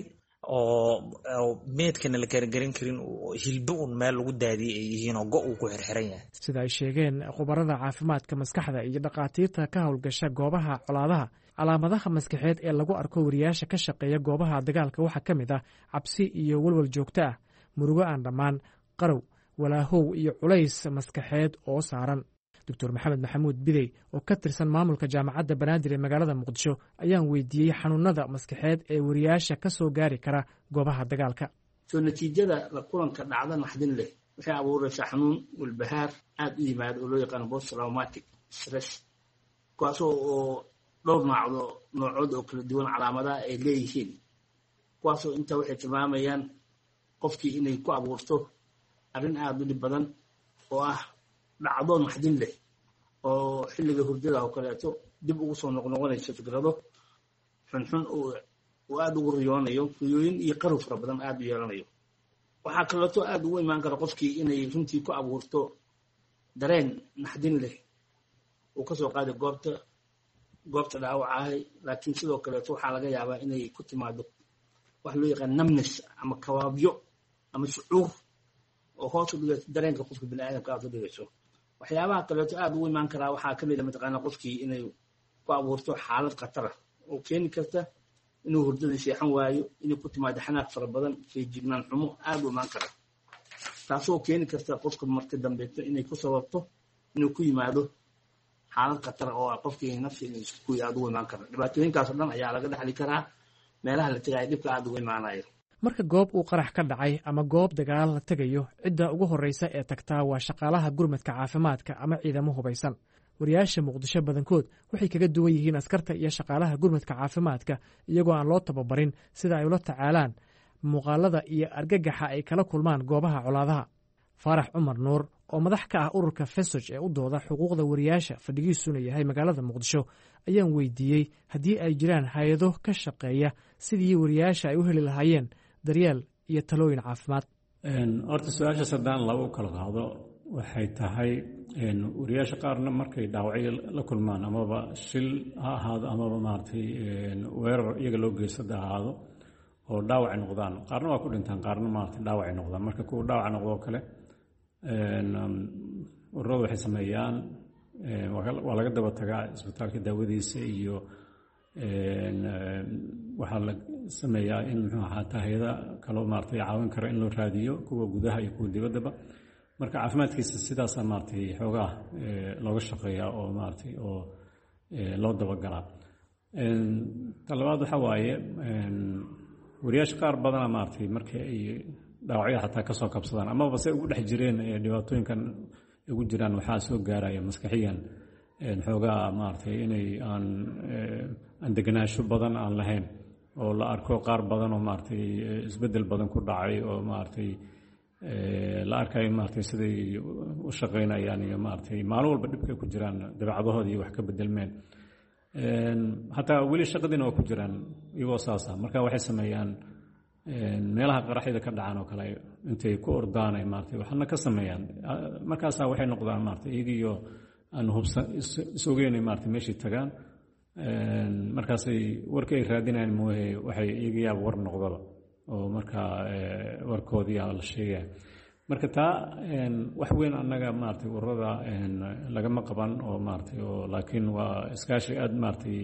oo meedkana la garan karin hilbo un meel lagu daadiyay ay yihiin oo go uu ku xirxiran yahay sida ay sheegeen khubarada caafimaadka maskaxda iyo dhaqaatiirta ka howlgasha goobaha colaadaha calaamadaha maskaxeed ee lagu arko wariyaasha ka shaqeeya goobaha dagaalka waxaa ka mid ah cabsi iyo walwal joogto ah murugo aan dhammaan qarow walaahow iyo culays maskaxeed oo saaran doctor maxamed maxamuud bidey oo ka tirsan maamulka jaamacadda banaadir ee magaalada muqdisho ayaan weydiiyey xanuunada maskaxeed ee wariyaasha ka soo gaari kara goobaha dagaalka soo natiijada la kulanka dhacda naxdin leh waxay abuuraysaa xanuun walbahaar aad u yimaada oo loo yaqaano post traumatic stress kuwaasoo oo dhowr noocdo noocood oo kala duwan calaamadaha ay leeyihiin kuwaasoo inta waxay tilmaamayaan qofkii inay ku abuurto arrin aad u dhib badan oo ah dhacdo naxdin leh oo xilliga hurdada oo kaleeto dib ugu soo noqnoqonayso fikrado xunxun oo aad ugu riyoonayo riyooyin iyo qarow fara badan aad u yeelanayo waxaa kaleeto aad ugu imaan kara qofkii inay runtii ku abuurto dareen naxdin leh uu kasoo qaaday goobta goobta dhaawacahay laakiin sidoo kaleeto waxaa laga yaabaa inay ku timaado wax loo yaqaan numbness ama kawaabyo ama shucuur oo hoos u dhigayso dareenka qofka bini'aadamka aad u dhigayso waxyaabaha kaleeto aad ugu imaan karaa waxaa ka mid a mataqaana qofkii inay ku abuurto xaalad khatar ah oo keeni karta inuu hurdada seexan waayo inay ku timaado xanaaq fara badan feejignaan xumo aad u imaan kara taasoo keeni karta qofka marka dambeeto inay ku sababto inuu ku yimaado xaalad khatar oo qofkii nafsi isku aad u imaan kara dhibaatooyinkaas oo dhan ayaa laga dhaxli karaa meelaha la tagay dhibka aad uga imaanayo marka goob uu qarax ka dhacay ama goob dagaal la tegayo cidda ugu horreysa ee tagtaa waa shaqaalaha gurmadka caafimaadka ama ciidamo hubaysan wariyaasha muqdisho badankood waxay kaga duwan yihiin askarta iyo shaqaalaha gurmadka caafimaadka iyagoo aan loo tababarin sida ay ula tacaalaan muuqaalada iyo argagaxa ay kala kulmaan goobaha colaadaha faarax cumar nuur oo madax ka ah ururka fesoj ee u dooda xuquuqda wariyaasha fadhigiisuna yahay magaalada muqdisho ayaan weydiiyey haddii ay jiraan hay-ado ka shaqeeya sidii wariyaasha ay u heli lahaayeen daryeel iyo talooyin caafimaad. horta su-aashaas haddaan laba u kala qaado waxay tahay wariyaasha qaarna markay dhaawacyo la kulmaan amaba shil ha ahaado amaba maaragtay weerar iyaga loo geysada ha ahaado oo dhaawacay noqdaan qaarna waa ku dhintaan qaarna maaragtay dhaawacay noqdaan marka kuwa dhaawaca noqdoo kale ururadu waxay sameeyaan waa laga daba tagaa isbitaalka daawadiisa iyo waxaa la sameeyaa in muxuu ahaa hayada kaloo maaragtay caawin kara in loo raadiyo kuwa gudaha iyo kuwa dibaddaba marka caafimaadkiisa sidaasaa maaragtay xoogaa looga shaqeeyaa oo maaragtay oo loo dabagalaa ta labaad waxaa waaye wariyaasha qaar badana maaragtay markii ay dhaawacyo xataa kasoo kabsadaan amaba se ugu dhex jireen dhibaatooyinkan ugu jiraan waxaa soo gaaraya maskaxiyan xoogaa maaragtay inay aan aan deganaansho badan aan lahayn oo la arko qaar badan oo maaragtay isbeddel badan ku dhacay oo maaragtay la arkayo maaragtay siday u shaqaynayaan iyo maaragtay maalin walba dhibkay ku jiraan dabeecadahooda iyo wax ka bedelmeen hataa weli shaqadiina waa ku jiraan iyagoo saasa marka waxay sameeyaan meelaha qaraxyada ka dhacaan oo kale intay ku ordaan ay maaragtay waxna ka sameeyaan markaasaa waxay noqdaan maaragtay iyagiyo aan hubsan isogeynay maaragtay meeshii tagaan markaasay warkii ay raadinayaan mooye waxay iyagiyaaba war noqdaba oo markaa warkoodii la sheegaya marka taa wax weyn annaga maaragtay ururada lagama qaban oo maaragtay oo laakiin waa iskaashi aada maaragtay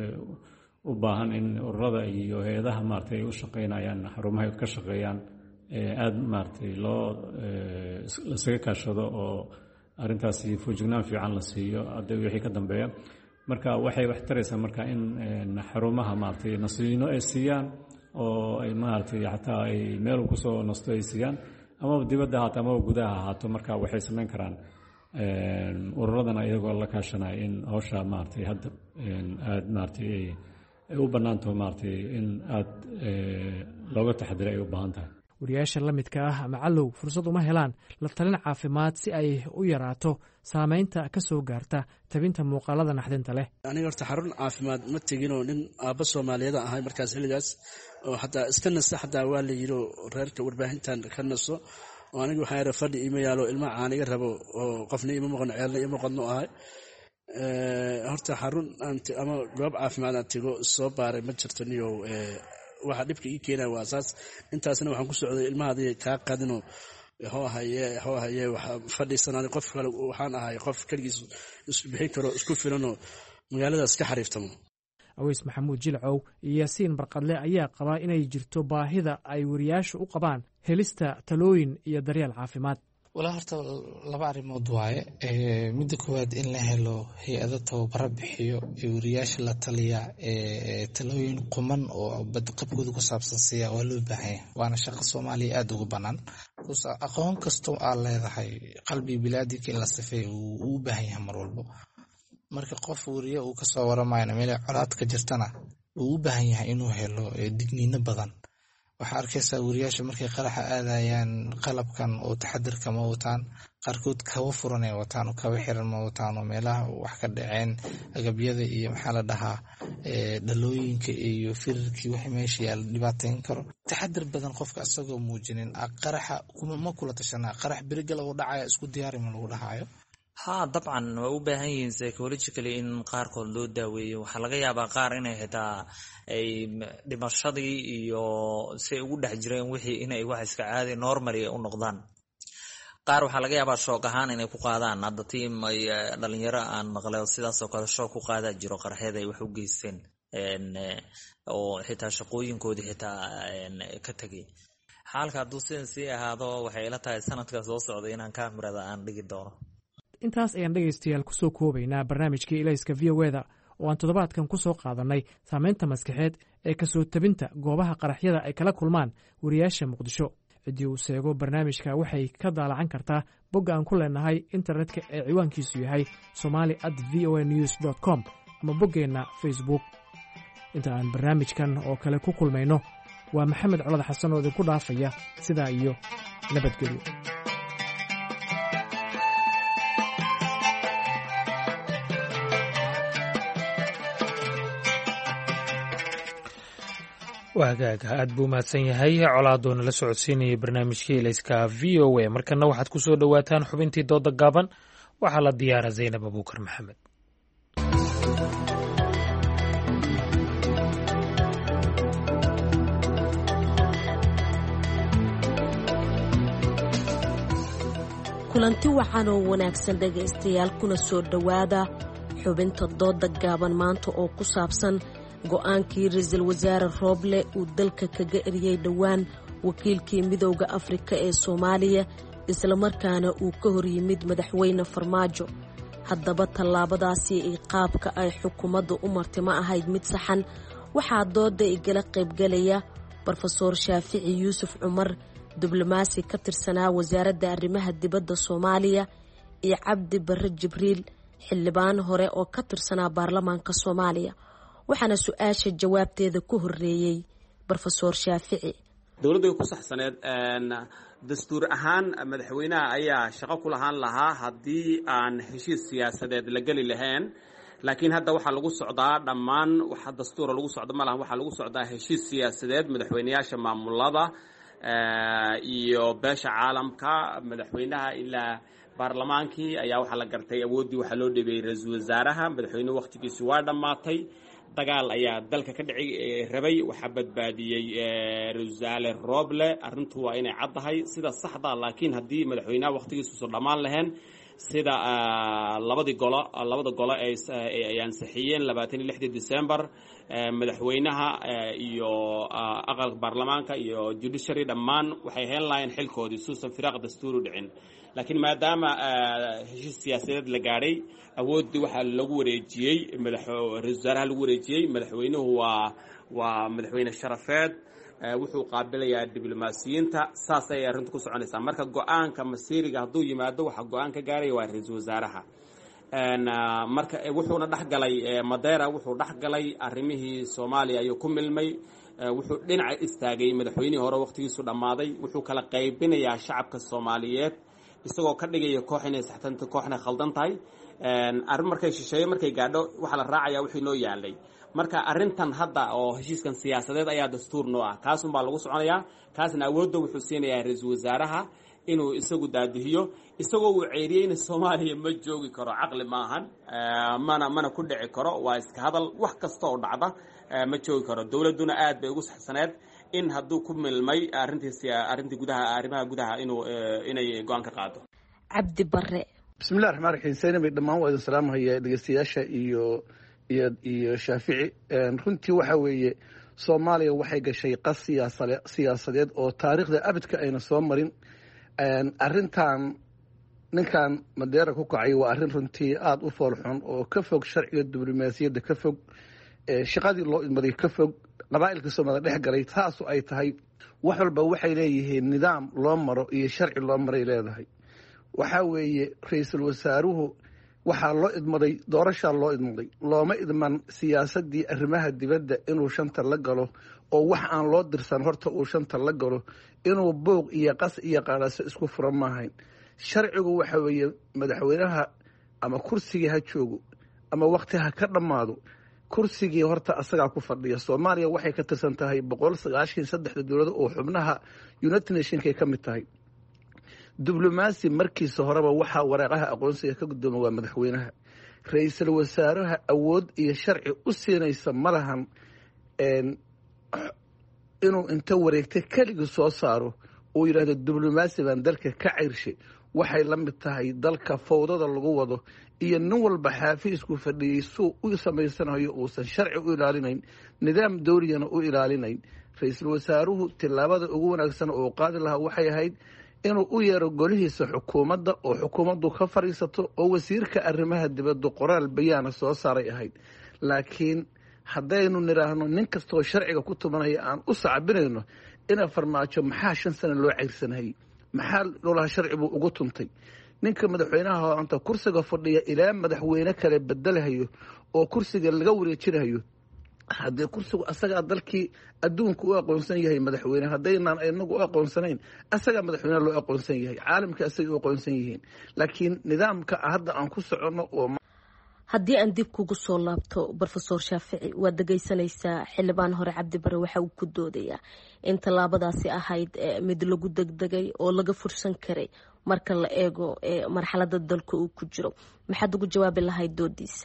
u baahan in ururada iyo hay-adaha maaragtay ay u shaqaynayaan xarumaha ay ka shaqeeyaan aada maaragtay loo lasaga kaashado oo arrintaasi foojignaan fiican la siiyo hadda wixii ka dambeeya marka waxay wax taraysaa marka in xarumaha maaragtay nasiino ay siiyaan oo ay maaragtay xataa ay meel kusoo nasto ay siiyaan amaba dibadda ahaato amaba gudaha ahaato marka waxay samayn karaan ururadana iyagoo la kaashanaya in hawsha maaragtay hadda aada maaragtay ay u bannaantaho maaragtay in aada looga taxadiray ay u baahan tahay wariyaasha la midka ah ama callow fursad uma helaan la talin caafimaad si ay u yaraato saamaynta ka soo gaarta tabinta muuqaalada naxdinta leh aniga horta xarun caafimaad ma teginoo nin aabba soomaaliyeed ahay markaas xilligaas oo xataa iska nasta xataa waa la yidhi reerka warbaahintan ka naso oo aniga waxaa yara fadhi ima yaalo ilmaha caaniga rabo oo qofna ima maqon ceelna ima qodno ahay horta xarun ama goob caafimaad aan tego soo baaray ma jirto niyow waxa dhibka ii keenaya waa saas intaasna waxaan ku socday ilmahaadii kaa qadino hoo haye hoo haye waxa fadhiisanaa qof kale waxaan ahay qof kaligiis isku bixin karo isku filanoo magaaladaas ka xariiftamo aweys maxamuud jilcow iyo yaasiin barqadle ayaa qabaa inay jirto baahida ay wariyaashu u qabaan helista talooyin iyo daryeel caafimaad walaa horta laba arrimood waaye midda koowaad in la helo hay-ado tababaro bixiyo ee wariyaasha la taliya ee talooyin quman oo badqabkooda ku saabsan siiya waa loo baahanya waana shaqo soomaaliya aada ugu bannaan aqoon kastoo aad leedahay qalbi bilaadika in la sifeey uu u baahan yahay mar walbo marka qof wariye uu kasoo waramayna meel colaad ka jirtana uu u baahan yahay inuu helo digniino badan waxaa arkaysaa wariyaasha markay qaraxa aadayaan qalabkan oo taxadirka ma wataan qaarkood kaba furan ay wataan oo kaba xiran ma wataan oo meelaha wax ka dhaceen agabyada iyo maxaa la dhahaa dhalooyinka iyo firarkii wax meesha yaala dhibaateyn karo taxadir badan qofka asagoo muujinin qaraxa ma kula tashanaa qarax beriga lagu dhacaya isku diyaari ma lagu dhahayo haa dabcan waa u baahan yihiin psychologically in qaarkood loo daaweeyo waxaa laga yaabaa qaar inay xitaa ay dhimashadii iyo say ugu dhex jireen wixii inay wax iska caadi normally u noqdaan qaar waxaa laga yaabaa shoog ahaan inay ku qaadaan hadda tiim ay dhalinyaro aan maqlay sidaasoo kale shoog ku qaadaa jiro qaraxyada ay wax u geysteen oo xitaa shaqooyinkoodii xitaa ka tegay xaalka hadduu sidan sii ahaado waxay ila tahay sanadka soo socda inaan kaamirada aan dhigi doono. intaas ayaan dhegaystayaal kusoo koobaynaa barnaamijkii ilayska v o eda oo aan toddobaadkan ku soo qaadannay saamaynta maskaxeed ee kasoo tabinta goobaha qaraxyada ay kala kulmaan wariyaasha muqdisho. ciddii uu seego barnaamijka waxay ka daalacan kartaa bogga aan ku leenahay internetka ee ciwaankiisu yahay somali at v o a news dot com ama boggeenna facebook. inta aan barnaamijkan oo kale ku kulmayno waa maxamed colad xasan oo idinku dhaafaya sidaa iyo nabadgelyo. waagaaga aad buu mahadsan yahay colaadoo nala socodsiinayay barnaamijkii ilayska v o a. markana waxaad ku soo dhowaataan xubintii dooda gaaban. waxaa la diyaara zaynab abuukar maxamed. kulanti wacan oo wanaagsan dhegaystayaal kuna soo dhowaada xubinta dooda gaaban maanta oo ku saabsan go'aankii ra-iisul wasaare rooble uu dalka kaga eriyey dhowaan wakiilkii midowda afrika ee soomaaliya islamarkaana uu ka hor yimid madaxweyne farmaajo. haddaba tallaabadaasi iyo qaabka ay xukuumadda u martay ma ahayd mid saxan. waxaa dooda igala qaybgalaya brofesoor shaafici yuusuf cumar, diblomaasi ka tirsanaa wasaaradda arrimaha dibadda soomaaliya, iyo cabdi barre jibriil, xildhibaan hore oo ka tirsanaa baarlamaanka soomaaliya. waxaana su-aasha jawaabteeda ku horeeyey brofesoor shaafici. dowladdu way ku saxsaneed dastuur ahaan madaxweynaha ayaa shaqo ku lahaan lahaa haddii aan heshiis siyaasadeed la geli lahayn, laakiin hadda waxaa lagu socdaa dhammaan waxa dastuura lagu socdo ma lahan, waxaa lagu socdaa heshiis siyaasadeed madaxweynayaasha maamulada iyo beesha caalamka, madaxweynaha ilaa baarlamaankii ayaa waxaa la gartay awooddii waxaa loo dhibeeyey ra-iisul wasaaraha. madaxweynuhu wakhtigiisu waa dhammaatay, dagaal ayaa dalka ka dhici rabay, waxaa badbaadiyey ra-iisul wasaare rooble. arrintu waa inay caddahay sida saxda, laakiin haddii madaxweynaha wakhtigiisu soo dhammaan lahayn sida labadii golo labada golo ay ansixiyeen labaatan iyo lixdii December, madaxweynaha iyo aqalka baarlamaanka iyo judiciary dhammaan waxay heen lahayn xilkoodii suusan firaaq dastuuri dhicin. laakiin maadaama heshiis siyaasadeed la gaadhay, awooddii waxaa lagu wareejiyey ra-iisul wasaaraha lagu wareejiyey. madaxweynuhu waa waa madaxweyne sharafeed, wuxuu qaabilayaa diblomaasiyiinta. saas ayay arrintu ku soconaysaa. marka go-aanka masiiriga hadduu yimaado waxaa go-aan ka gaaraya waa ra-iisul wasaaraha. marka wuxuuna dhexgalay madeera, wuxuu dhexgalay arrimihii soomaaliya ayuu ku milmay. wuxuu dhinaca istaagay madaxweynihii hore wakhtigiisu dhammaaday. wuxuu kala qaybinayaa shacabka soomaaliyeed isagoo ka dhigaya koox inay saxtanta kooxna khaldan tahay. arrin markay shisheeye markay gaadho waxaa la raacayaa wixii noo yaalay. marka arrintan hadda oo heshiiskan siyaasadeed ayaa dastuur noo ah, kaasunbaa lagu soconayaa. kaasna awoodda wuxuu siinayaa ra-iisul wasaaraha inuu isagu daadihiyo. isagoo uu ceeriyey in soomaaliya ma joogi karo, caqli maahan, mana mana ku dhici karo, waa iska hadal. wax kasta oo dhacda ma joogi karo. dowladduna aad bay ugu saxsaneed in hadduu ku milmay arrintii arrintii gudaha arrimaha gudaha inuu inay go-aan ka qaado. cabdi barre. bismillahi raxmaan raxiim. saynabay dhammaan waa idin salaamahaya dhegeystayaasha iyo iyo iyo shaafici. runtii waxa weeye soomaaliya waxay gashay qas siyaasale siyaasadeed oo taariikhda abadka ayna soo marin. arrintan ninkan madeera ku kacay waa arrin runtii aada u foolxun oo ka fog sharciga diblomaasiyadda, ka fog shaqadii loo idmaday, ka fog qabaa'ilka soomaalida dhex galay. taasu ay tahay wax walba waxay leeyihiin nidaam loo maro iyo sharci loo maray leedahay. waxaa weeye ra-iisul wasaaruhu waxaa loo idmaday, doorashaa loo idmaday, looma idman siyaasadii arrimaha dibadda inuu shanta la galo oo wax aan loo dirsan horta uu shanta la galo, inuu buuq iyo qas iyo qaadhaso isku fura maahayn. sharcigu waxa weeye madaxweynaha ama kursigii ha joogo ama wakti ha ka dhammaado, kursigii horta asagaa ku fadhiya. soomaaliya waxay ka tirsan tahay boqol sagaashan saddexda dowlado oo xubnaha united nationkay ka mid tahay. diblomaasi markiisa horeba waxaa waraaqaha aqoonsiga ka guddooma waa madaxweynaha. ra-iisul wasaaraha awood iyo sharci u siinaysa ma lahan inuu inta wareegtay keligii soo saaro uu yidhaahdo diblomaasi baan dalka ka ceyrshay. waxay la mid tahay dalka fawdada lagu wado iyo nin walba xaafiisku fadhiyey suu u samaysanayo uusan sharci u ilaalinayn nidaam dawliyana u ilaalinayn ra-iisul wasaaruhu tillaabada ugu wanaagsan oo qaadi lahaa waxay ahayd inuu u yeero golihiisa xukuumadda oo xukuumaddu ka fadhiisato oo wasiirka arrimaha dibadda qoraal bayaana soo saaray ahayd laakiin haddaynu nidhaahno nin kastaoo sharciga ku tumanaya aan u sacbinayno ina farmaajo maxaa shan sano loo ceyrsanayay maxaa lolaha sharci buu ugu tuntay ninka madaxweynaha anta kursiga fadhiya ilaa madaxweyne kale bedelahayo oo kursiga laga wareejinayo haddii kursigu asagaa dalkii adduunka u aqoonsan yahay madaxweyne haddaynaan inagu u aqoonsanayn asagaa madaxweyne loo aqoonsan yahay caalamka asagay u aqoonsan yihiin laakiin nidaamka hadda aan ku soconno oo haddii aan dib kugu soo laabto brofesor shaafici waad dhegaysanaysaa xildhibaan hore cabdi bare waxa uu ku doodayaa in tallaabadaasi ahayd mid lagu degdegay oo laga fursan karay marka la eego marxalada dalka uu ku jiro maxaad ugu jawaabi lahayd doodiisa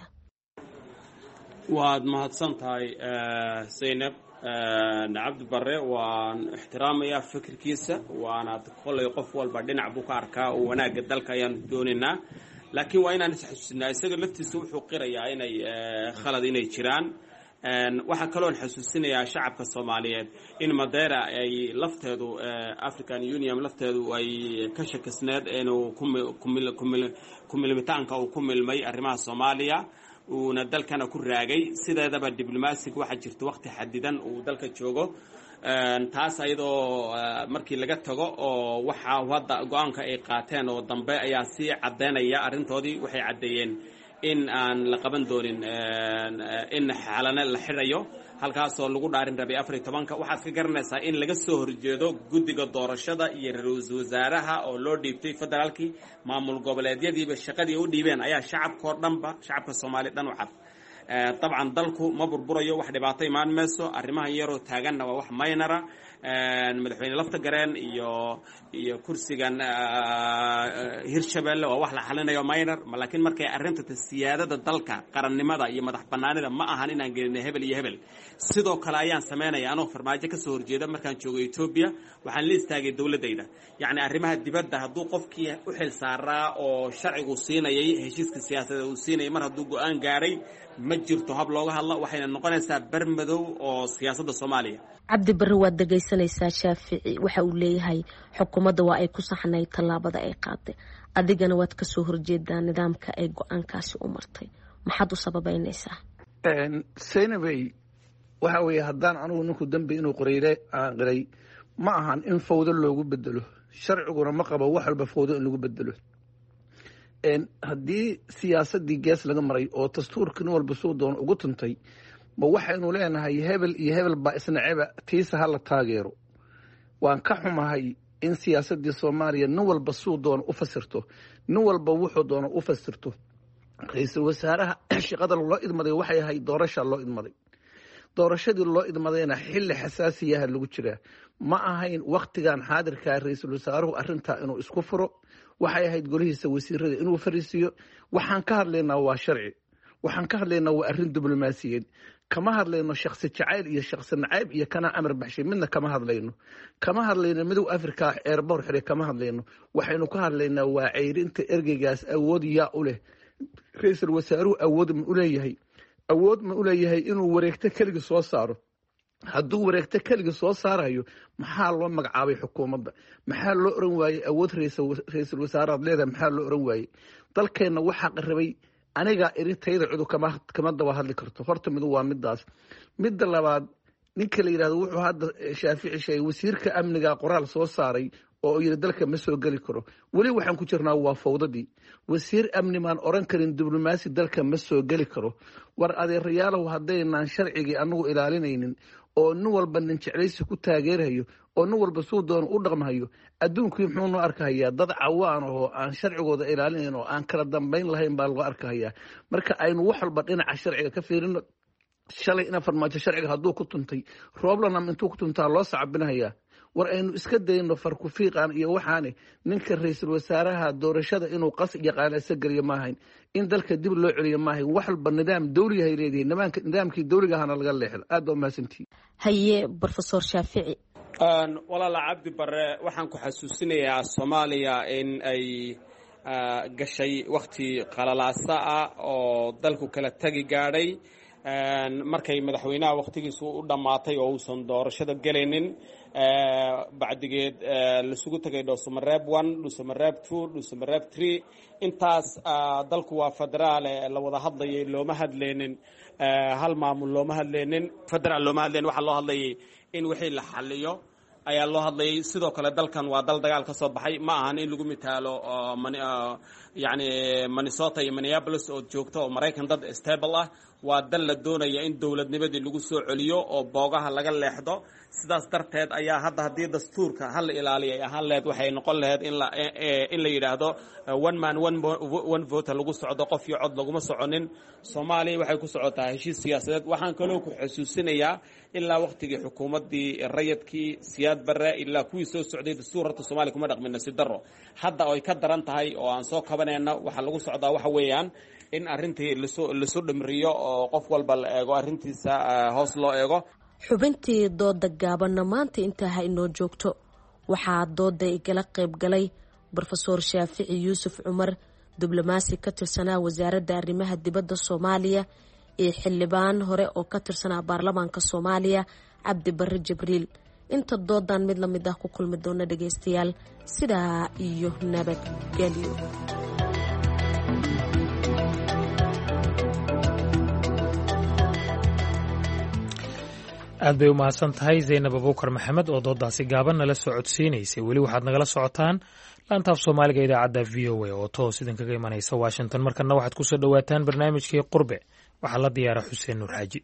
waad mahadsan tahay zaynab cabdi bare waan ixtiraamayaa fikirkiisa waana kolay qof walba dhinac buu ka arkaa oo wanaagga dalka ayaan doonaynaa laakiin waa inaan isxasuusinaa isaga laftiisa wuxuu qirayaa inay khalad inay jiraan waxaa kaloon xasuusinayaa shacabka soomaaliyeed in madeira ay lafteedu african union lafteedu ay ka shakisneed inuu ku milmitaanka uu ku milmay arrimaha soomaaliya uuna dalkana ku raagay sideedaba diblomaasiga waxaa jirta waqti xadidan uu dalka joogo taas ayadoo markii laga tago oo waxa hadda go-aanka ay qaateen oo dambe ayaa sii caddeynaya arrintoodii waxay caddeeyeen in aan la qaban doonin in xalane la xidhayo halkaasoo lagu dhaarin rabay afar iyo tobanka waxaad ka garanaysaa in laga soo horjeedo guddiga doorashada iyo ra-iisul wasaaraha oo loo dhiibtay federaalkii maamul goboleedyadiiba shaqadii u dhiibeen ayaa shacabkao dhanba shacabka soomaaliya dhan u cad dabcan dalku ma burburayo wax dhibaato imaan mayso arrimahan yaroo taaganna waa wax maynara madaxweyne lafta gareen iyo iyo kursigan hirshabelle waa wax la xalinayo maynar laakiin markay arrinta siyaadada dalka qarannimada iyo madax banaanida ma ahan inaan gelina hebel iyo hebel sidoo kale ayaan samaynaya anoo farmaajo kasoo horjeeda markaan joogo etoobiya waxaan la istaagay dowladayda yacni arrimaha dibadda hadduu qofkii u xil saaraa oo sharcigu siinayay heshiiska siyaasadeed uu siinayay mar hadduu go-aan gaaray ma jirto hab looga hadlo waxayna noqonaysaa bermadow oo siyaasadda soomaaliya cabdi bare waad dhegaysanaysaa shaafici waxa uu leeyahay xukuumadda waa ay ku saxnay tallaabada ay qaaday adigana waad kasoo horjeedaa nidaamka ay go-aankaasi u martay maxaad u sababeynaysaa saynabey waxa weeye haddaan anugu ninku dambi inuu qoreyre aan qiray ma ahan in fawdo loogu bedelo sharciguna ma qabo wax walba fawdo in lagu bedelo haddii siyaasadii gees laga maray oo dastuurka nin walba suu doon ugu tuntay ma waxaynu leenahay hebel iyo hebel baa isnaceba tiisa hala taageero waan ka xumahay in siyaasadii soomaaliya nin walba suu doona u fasirto nin walba wuxuu doona u fasirto ra-iisul wasaaraha shaqada loo idmaday waxay ahayd doorasha loo idmaday doorashadii loo idmadayna xilli xasaasiyaha lagu jiraa ma ahayn waktigan xaadirkaa ra-iisul wasaaruhu arintaa inuu isku furo waxay ahayd golihiisa wasiirada inuu fariisiiyo waxaan ka hadlaynaa waa sharci waxaan ka hadlaynaa waa arrin diblomaasiyeed kama hadlayno shaksi jacayl iyo shaksi nacayb iyo kana amar baxshay midna kama hadlayno kama hadlayno midow africa eerboor xire kama hadlayno waxaynu ka hadlaynaa waa ceyrinta ergeygaas awood yaa u leh ra-iisul wasaaruhu awood ma u leeyahay awood ma u leeyahay inuu wareegto keligii soo saaro hadduu wareegto keligii soo saarayo maxaa loo magacaabay xukuumadda maxaa loo oran waayey awood ra-iisul wasaaraad leedahay maxaa loo oran waayey dalkeenna waxaa qarabay anigaa iritayda cudu kama daba hadli karto horta midu waa midaas midda labaad ninka la yidhahdo wuxuu hadda shaafici sheegay wasiirka amniga qoraal soo saaray oo yidhi dalka ma soo geli karo weli waxaan ku jirnaa waa fawdadii wasiir amni maan oran karin diblomaasi dalka ma soo geli karo war adeerayaalow haddaynaan sharcigii anagu ilaalinaynin oo nin walba nin jeclaysi ku taageerayo oo nin walba suu doona u dhaqmahayo adduunkii muxuu noo arkahayaa dad cawaan ahoo aan sharcigooda ilaalinayn oo aan kala dambayn lahayn baa lagu arkahayaa marka aynu wax walba dhinaca sharciga ka fiirino shalay ina farmaajo sharciga hadduu ku tuntay rooblanam intuu ku tuntaa loo sacabinahayaa war aynu iska dayno farkufiiqan iyo waxaane ninka ra-iisul wasaaraha doorashada inuu qas iyo qaanayso geliyo maahayn in dalka dib loo celiyo maahayn wax walba nidaam dawligahay leedahay nidaamkii dawligahana laga leexdo aad baa umahadsantihi haye brofesor shaafici walaala cabdi bare waxaan ku xasuusinayaa soomaaliya in ay gashay wakhti qalalaasa ah oo dalku kala tegi gaadhay markay madaxweynaha wakhtigiisu u dhammaatay oo uusan doorashada gelaynin bacdigeed lasugu tegay dhuusamareeb one dhuusamareeb two dhuusamareeb three intaas dalku waa federaale la wada hadlayay looma hadlaynin hal maamul looma hadlaynin federaal looma hadlaynin waxaa loo hadlayay in wixii la xaliyo ayaa loo hadlayay sidoo kale dalkan waa dal dagaal ka soo baxay ma ahan in lagu mitaalo yani Minnesota iyo Minneapolis oo joogto oo Maraykan dad stable ah waa dal la doonaya in dowladnimadii lagu soo celiyo oo boogaha laga leexdo sidaas darteed ayaa hadda haddii dastuurka hal ilaaliyo ay ahaan lahayd waxay noqon lahayd in la in la yidhaahdo one man one one vote lagu socdo qof iyo cod laguma soconin Soomaaliya waxay ku socotaa heshiis siyaasadeed waxaan kaloo ku xusuusinayaa ilaa waqtigii xukuumaddii rayidkii siyaad barre ilaa kuwii soo socday dastuurta Soomaaliya kuma dhaqmin si daro hadda ay ka daran tahay oo aan soo kabanayna waxa lagu socdaa waxa weeyaan in arrintii la soo dhamriyo oo qof walba la eego arrintiisa hoos loo eego. xubintii dooda gaabanna maanta intaa ha inoo joogto waxaa dooda igala qayb galay Professor Shaafici Yuusuf Cumar diblomaasi ka tirsanaa wasaaradda arrimaha dibadda Soomaaliya iyo xildhibaan hore oo ka tirsanaa baarlamaanka Soomaaliya Cabdi Barre Jibriil inta doodan mid la mid ah ku kulmi doona dhageystayaal sidaa iyo nabadgelyo. aad bay u mahadsan tahay Zaynab Abuukar Maxamed oo doodaasi gaaban nala soo codsiinaysay weli waxaad nagala socotaan laanta af Soomaaliga idaacadda V O A oo toos idin kaga imanaysa Washington markana waxaad ku soo dhawaataan barnaamijkii Qurbe waxaa la diyaara Xuseen Nuur Xaaji.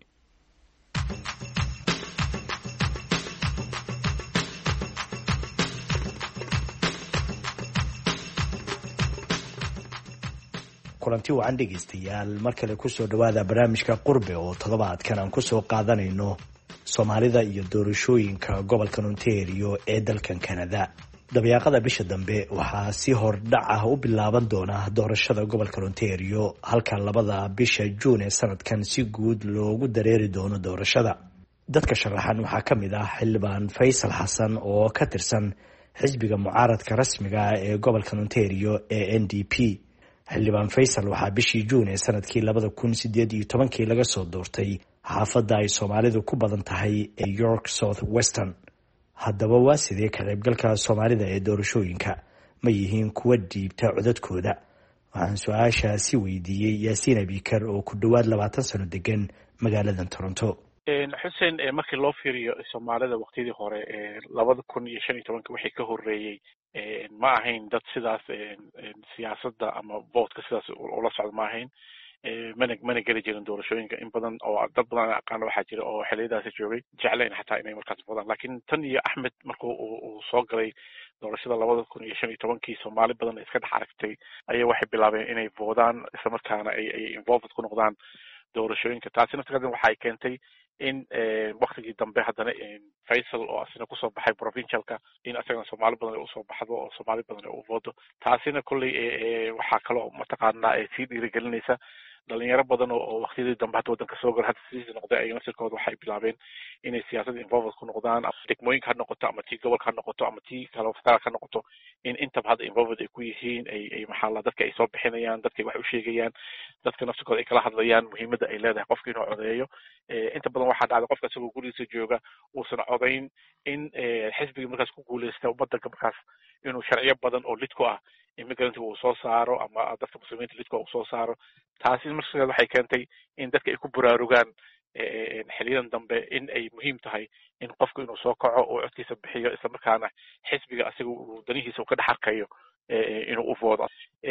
kulanti wacan dhegeystayaal mar kale ku soo dhawaada barnaamijka Qurbe oo toddobaadkan aan ku soo qaadanayno Soomaalida iyo doorashooyinka gobolka Ontario ee dalkan Canada. dabayaaqada bisha dambe waxaa si hordhac ah u bilaaban doona doorashada gobolka Ontario halka labada bisha June ee sanadkan si guud loogu dareeri doono doorashada. dadka sharaxan waxaa ka mid ah xildhibaan Faysal Xasan oo ka tirsan xisbiga mucaaradka rasmiga ah ee gobolka Ontario ee N D P. xildhibaan Faysal waxaa bishii June ee sanadkii labada kun sideed iyo tobankii laga soo doortay xaafadda ay Soomaalidu ku badan tahay ee York South Western. haddaba waa sidee ka qaybgalka Soomaalida ee doorashooyinka ma yihiin kuwa dhiibta codadkooda? waxaan su-aashaasi weydiiyey Yaasiin Abikar oo ku dhawaad labaatan sano degan magaalada Toronto. xuseen markii loo fiiriyo Soomaalida waqtiyadii hore ee labada kun iyo shan iyo tobanka wixii ka horeeyay ma ahayn dad sidaas siyaasadda ama vote-ka sidaas ula socda ma ahayn mana mana geli jirin doorashooyinka in badan oo dad badan aqaan waxaa jira oo xiliyadaasi joogay jeclayn xataa inay markaas vodaan laakiin tan iyo Axmed markuu uu soo galay doorashada labada kun iyo shan iyo tobankii Soomaali badan iska dhex aragtay ayay waxay bilaabeen inay vodaan isla markaana ay ay involved ku noqdaan doorashooyinka taasi nafteeda waxay keentay in waqtigii dambe haddana Faysal oo asina kusoo baxay provincialka in asagana Soomaali badan ay usoo baxdo oo Soomaali badan ay u vodo taasina kolley waxaa kaloo mataqaanaa ay sii dhiirigelinaysa dhalinyaro badan oo waqtiyadii dambe hadda waddanka soo gal hadda sidii noqday ay naftirkooda waxay bilaabeen inay siyaasadda involved ku noqdaan degmooyinka ha noqoto ama tii gobolka ha noqoto ama tii kale federaalka ha noqoto in intaba hadda involved ay ku yihiin ay ay maxaa la dadka ay soo bixinayaan dadka ay wax u sheegayaan dadka naftirkooda ay kala hadlayaan muhiimadda ay leedahay qofka inuu codeeyo inta badan waxaa dhacda qofka isagoo gurigiisa jooga uusan codayn in xisbiga markaas ku guuleysta waddanka markaas inuu sharciyo badan oo lid ku ah immigrant uu soo saaro ama dadka muslimiinta lidka uu soo saaro taasi markaas waxay keentay in dadka ay ku buraarugaan xiliyadan dambe in ay muhiim tahay in qofku inuu soo kaco oo codkiisa bixiyo isla markaana xisbiga asiga uu danihiisa uu ka dhex arkayo inuu u voodo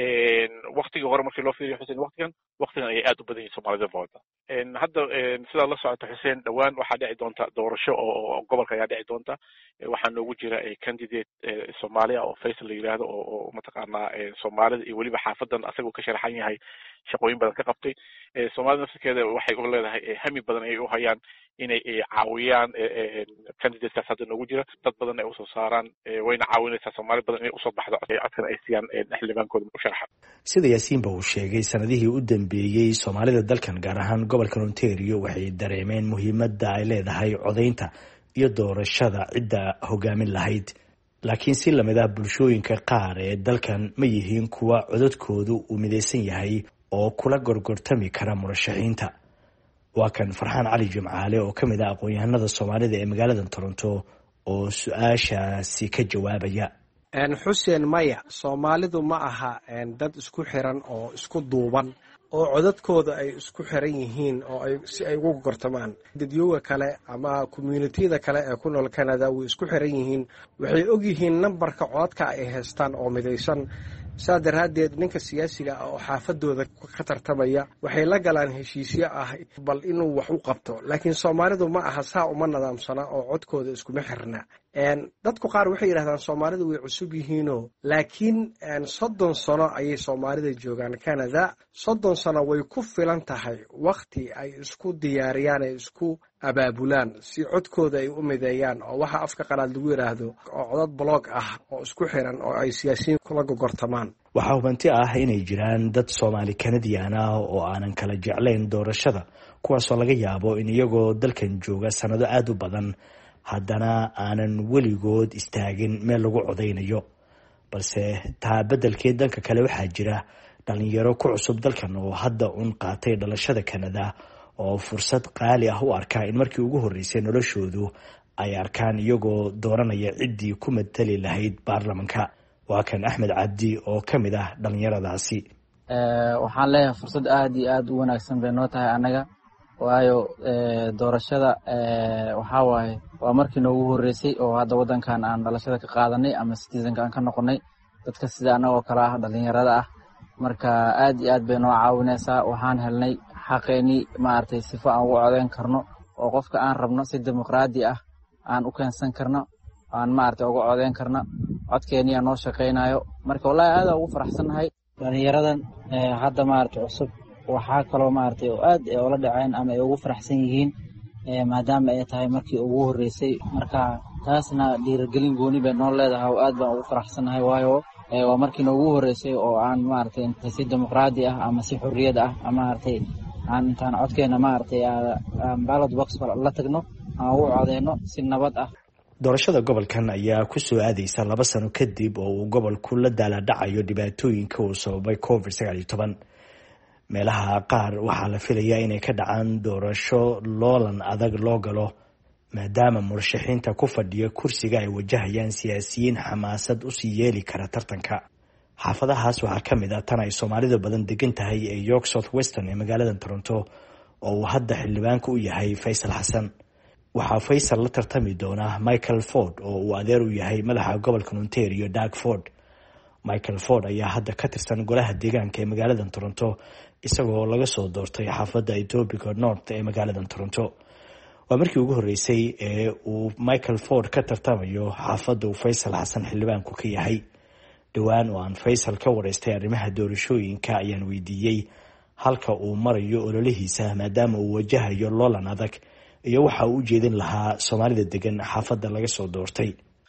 waqtigii hore markii loo fiiriyo xuseen waqtigan waqtigan ayay aad u badan yihiin Soomaalida vooda hadda sidaa la socota xuseen dhawaan waxaa dhici doonta doorasho oo gobolka ayaa dhici doonta waxaa noogu jira candidate Soomaali ah oo Faysal la yiraahdo oo mataqaanaa Soomaalida iyo weliba xaafadan asagoo ka sharaxan yahay shaqooyin badan ka qabtay Soomaalida nafskeeda waxay u leedahay hami badan ay u hayaan inay caawiyaan candidateskaas hadda noogu jira dad badan ay usoo saaraan wayna caawinaysaa Soomaali badan inay usoo baxdo codkan ay siiyaan xildhibaankooda u sharaxa. sida Yaasiinba uu sheegay sanadihii u dambeeyey Soomaalida dalkan gaar ahaan gobolka Ontario waxay dareemeen muhiimadda ay leedahay codeynta iyo doorashada cidda hogaamin lahayd. laakiin si lamid ah bulshooyinka qaar ee dalkan ma yihiin kuwa codadkoodu uu midaysan yahay oo kula gorgortami kara murashaxiinta. waa kan Farxaan Cali Jimcaale oo ka mid ah aqoon-yahanada Soomaalida ee magaalada Toronto oo su-aashaasi ka jawaabaya. xuseen maya, Soomaalidu ma aha dad isku xiran oo isku duuban oo codadkooda ay isku xiran yihiin oo ay si ay ugu gortamaan. dadyoga kale ama community-da kale ee ku nool Canada way isku xiran yihiin, waxay og yihiin nambarka codadka ay haystaan oo midaysan. saa daraadeed ninka siyaasiga ah oo xaafadooda ka tartamaya waxay la galaan heshiisyo ah bal inuu wax u qabto. laakiin Soomaalidu ma aha saa uma nidaamsana oo codkooda iskuma xirna. dadku qaar waxay yiraahdaan Soomaalidu way cusub yihiinoo, laakiin soddon sano ayay Soomaalida joogaan Canada. soddon sano way ku filan tahay waqti ay isku diyaariyaan, ay isku abaabulaan si codkooda ay u mideeyaan oo waxa afka qalaad lagu yiraahdo oo codad blog ah oo isku xiran oo ay siyaasiyiin kula gorgortamaan. waxaa hubanti ah inay jiraan dad Soomaali Canadian ah oo aanan kala jeclayn doorashada, kuwaasoo laga yaabo in iyagoo dalkan jooga sanado aad u badan haddana aanan weligood istaagin meel lagu codaynayo. balse taa beddelkeed dalka kale waxaa jira dhalinyaro ku cusub dalkan oo hadda un qaatay dhalashada Canada oo fursad qaali ah u arkaa in markii ugu horreysay noloshoodu ay arkaan iyagoo dooranaya ciddii ku matali lahayd baarlamanka. waa kan Axmed Cabdi oo ka mid ah dhalinyaradaasi. waxaan leeyahay fursad aad iyo aad u wanaagsan bay noo tahay annaga, waayo doorashada waxaa waaye waa markii noogu horreysay oo hadda waddankan aan dhalashada ka qaadanay ama citizenka aan ka noqonay dadka sida annagoo kale ah dhalinyarada ah. marka aad iyo aad bay noo caawinaysaa. waxaan helnay xaqeennii maaragtay sifo aan ugu codeyn karno oo qofka aan rabno si dimuqraadi ah aan u keensan karno, aan maaragtay uga codeyn karno. codkeennii aa noo shaqaynayo. marka wallaahi aad ugu faraxsannahay dhalinyaradan hadda maaragtay cusub. waxaa kaloo maaragtay oo aad ula dhaceen ama ay ugu faraxsan yihiin maadaama ay tahay markii ugu horreysay. marka taasna dhiirigelin gooni bay noo leedahay oo aad baan ugu faraxsannahay, waayo waa markii noogu horreysay oo aan maaragtay inta si dimuqraadi ah ama si xorriyad ah maaragtay aan intaan codkeena maaragtay ballot box la tagno aan ugu codeyno si nabad ah. doorashada gobolkan ayaa ku soo aadaysa laba sano kadib oo uu gobolku la daaladhacayo dhibaatooyinka uu sababay covid sagaal iyo toban. meelaha qaar waxaa la filayaa inay ka dhacaan doorasho loolan adag loo galo, maadaama murashaxiinta ku fadhiya kursiga ay wajahayaan siyaasiyiin xamaasad usii yeeli kara tartanka. xaafadahaas waxaa ka mid ah tan ay Soomaalidu badan degan tahay ee York South Western ee magaalada Toronto oo uu hadda xildhibaanka u yahay Faysal Xasan. waxaa Faysal la tartami doona Michael Ford oo uu adeer u yahay madaxa gobolka Ontario Doug Ford. Michael Ford ayaa hadda ka tirsan golaha deegaanka ee magaalada Toronto isagoo laga soo doortay xaafadda Etobicoke North ee magaalada Toronto. waa markii ugu horreysay ee uu Michael Ford ka tartamayo xaafadda uu Faysal Xasan xildhibaanku ka yahay. dhowaan oo aan Faysal ka wareystay arrimaha doorashooyinka ayaan weydiiyey halka uu marayo ololihiisa maadaama uu wajahayo loolan adag iyo waxa uu u jeedin lahaa Soomaalida degan xaafadda laga soo doortay.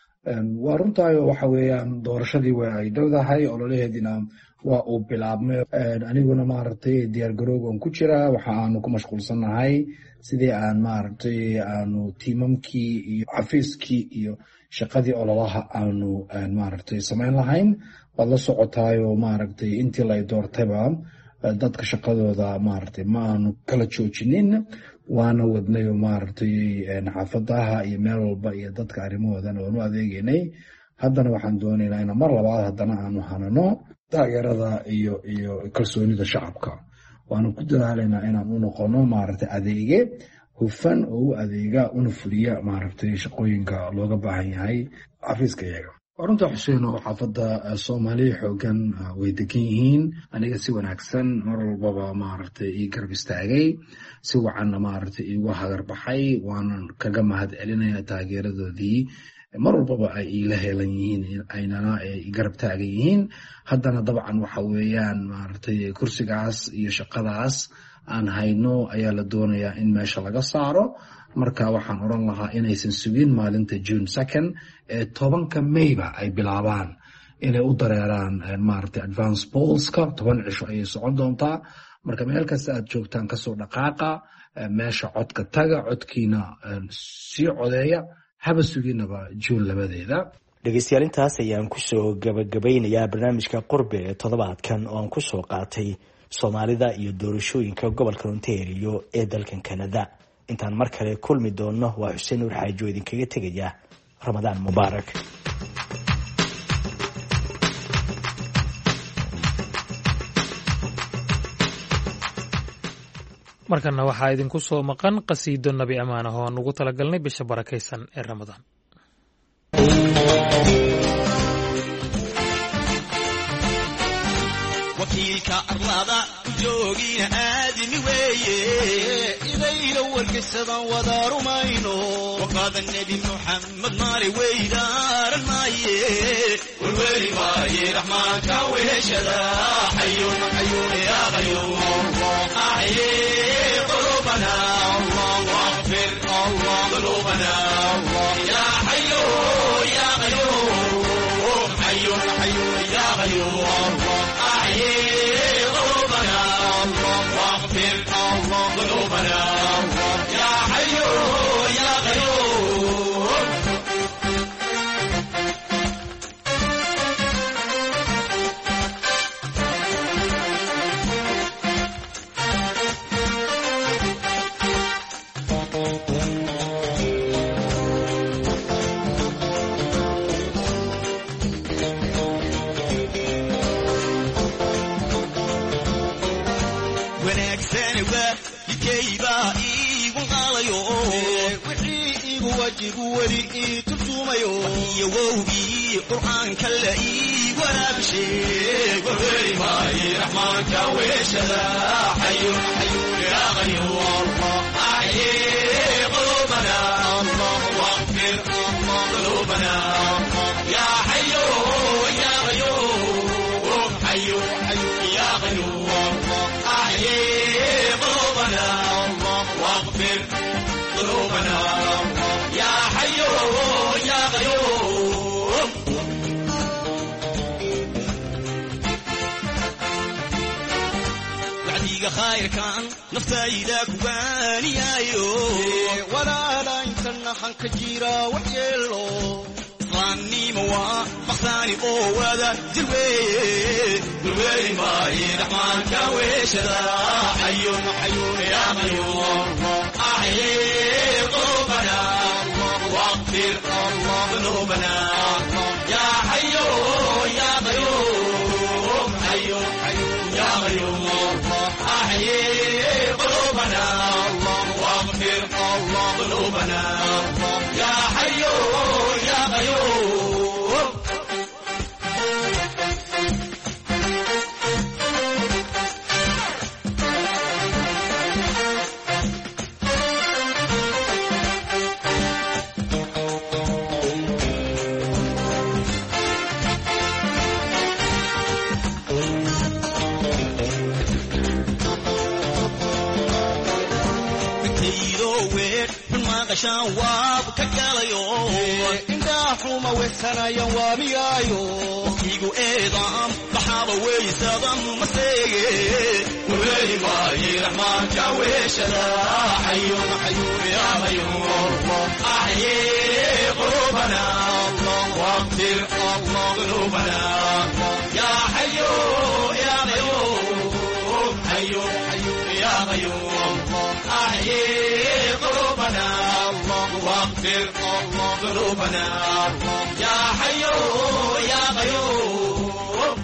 waa runtahay waxa weeyaan doorashadii waa ay dhowdahay, ololaheedina waa uu bilaabmay. aniguna maaragtay diyaar garowgan ku jira, waxa aanu ku mashquulsannahay sidii aan maaragtay aanu tiimamkii iyo xafiiskii iyo shaqadii ololaha aanu maaragtay samayn lahayn. waad la socotaayoo maaragtay intii lay doortayba dadka shaqadooda maaragtay ma aanu kala joojinin, waana wadnay oo maaragtay xaafadaha iyo meel walba iyo dadka arrimahoodan waanu adeegaynay. haddana waxaan doonaynaa in mar labaad haddana aanu hanano taageerada iyo iyo kalsoonida shacabka. waanu ku dadaalaynaa inaan u noqono maaragtay adeege hufan oo u adeega una fuliya maaragtay shaqooyinka looga baahan yahay xafiiska iyaga. runta xuseen oo xaafadda Soomaali xoogan way degan yihiin, aniga si wanaagsan mar walbaba maaragtay ii garab istaagay, si wacanna maaragtay iigu hagar baxay. waanan kaga mahad celinaya taageeradoodii mar walbaba ay iila heelan yihiin, aynana ay garab taagan yihiin. haddana dabcan waxa weeyaan maaragtay kursigaas iyo shaqadaas aan hayno ayaa la doonayaa in meesha laga saaro. marka waxaan oran lahaa inaysan sugin maalinta June second ee tobanka Mayba ay bilaabaan inay u dareeraan maaragtay advance pollska. toban cisho ayay socon doontaa. marka meel kasta aad joogtaan kasoo dhaqaaqa, meesha codka taga, codkiina sii codeeya, haba suginaba June labadeeda. dhegeystayaal intaas ayaan kusoo gabagabeynayaa barnaamijka qurbe ee toddobaadkan oo aan kusoo qaatay soomaalida iyo doorashooyinka gobolka ontario ee dalkan Canada. intaan mar kale kulmi doono waa Xuseen Nuur Xaajo idinkaga tegaya Ramadaan Mubaarak. markana waxaa idinku soo maqan qasiido nabi amaan ah oo aan ugu talagalnay bisha barakaysan ee Ramadaan. wakiilka arlada joogina aadimi weeye idayla warkisadan wada rumayno waqaada nebi muxamed maali weydaaran maaye warweli maaye raxmaanka weheshada xayun xayun yaa qayuum axye qulubana waqfir qulubana ya xayu ya qayuum xayun xayun ya qayuum ولي ترجميو يووبي قرآن كلا إي ولا بشيء قولي ماي رحمانك ويشلا حي حي يا غيور أحيي قلوبنا واغفر قلوبنا يا حي يا غيور حي حي يا غيور أحيي قلوبنا واغفر قلوبنا خير كان نفتايدك وانيايو ولا لا ينسى حنك جيرا وحيلو ظني موا مخاني او وذا جلوي جلوي ماي رحمن كاويش حي حي يا غيور احيي قلوبنا واغفر ذنوبنا يا حي يا غيور حي حي يا غيور أحيي قلوبنا واغفر ذنوبنا يا حي يا غيور شواب كقاليو إندا حوما وسنا يواميايو وكيغو إيضام بحاب ويسادم مسيجي ولي باي رحمن كاويشلا حي حي يا غيور أحيي قلوبنا واغفر ذنوبنا يا حي يا غيور حي حي يا غيور أحيي قلوبنا واغفر ذنوبنا يا حي يا غيور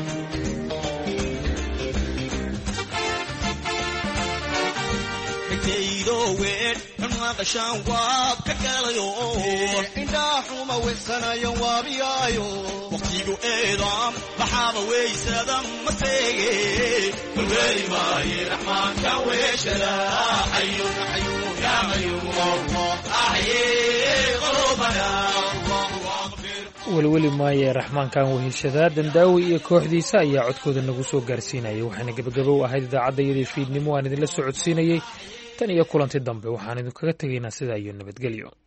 كيدو وين ما شواب كقاليو إندا حوما وسنا يوابيايو وقتيغو إيضام بحاب ويسادم مسيجي بالويلي ماي رحمن كاويشلا حي حي يا غيور أحيي قلوبنا welweli maaye raxmaankan weheshadaa dandaawi iyo kooxdiisa ayaa codkooda nagu soo gaarsiinayay waxaana gebagabo u ahayd idaacadayadii fiidnimo aan idinla socodsiinayey tan iyo kulanti dambe waxaan idinkaga tegaynaa sidaa iyo nabadgelyo.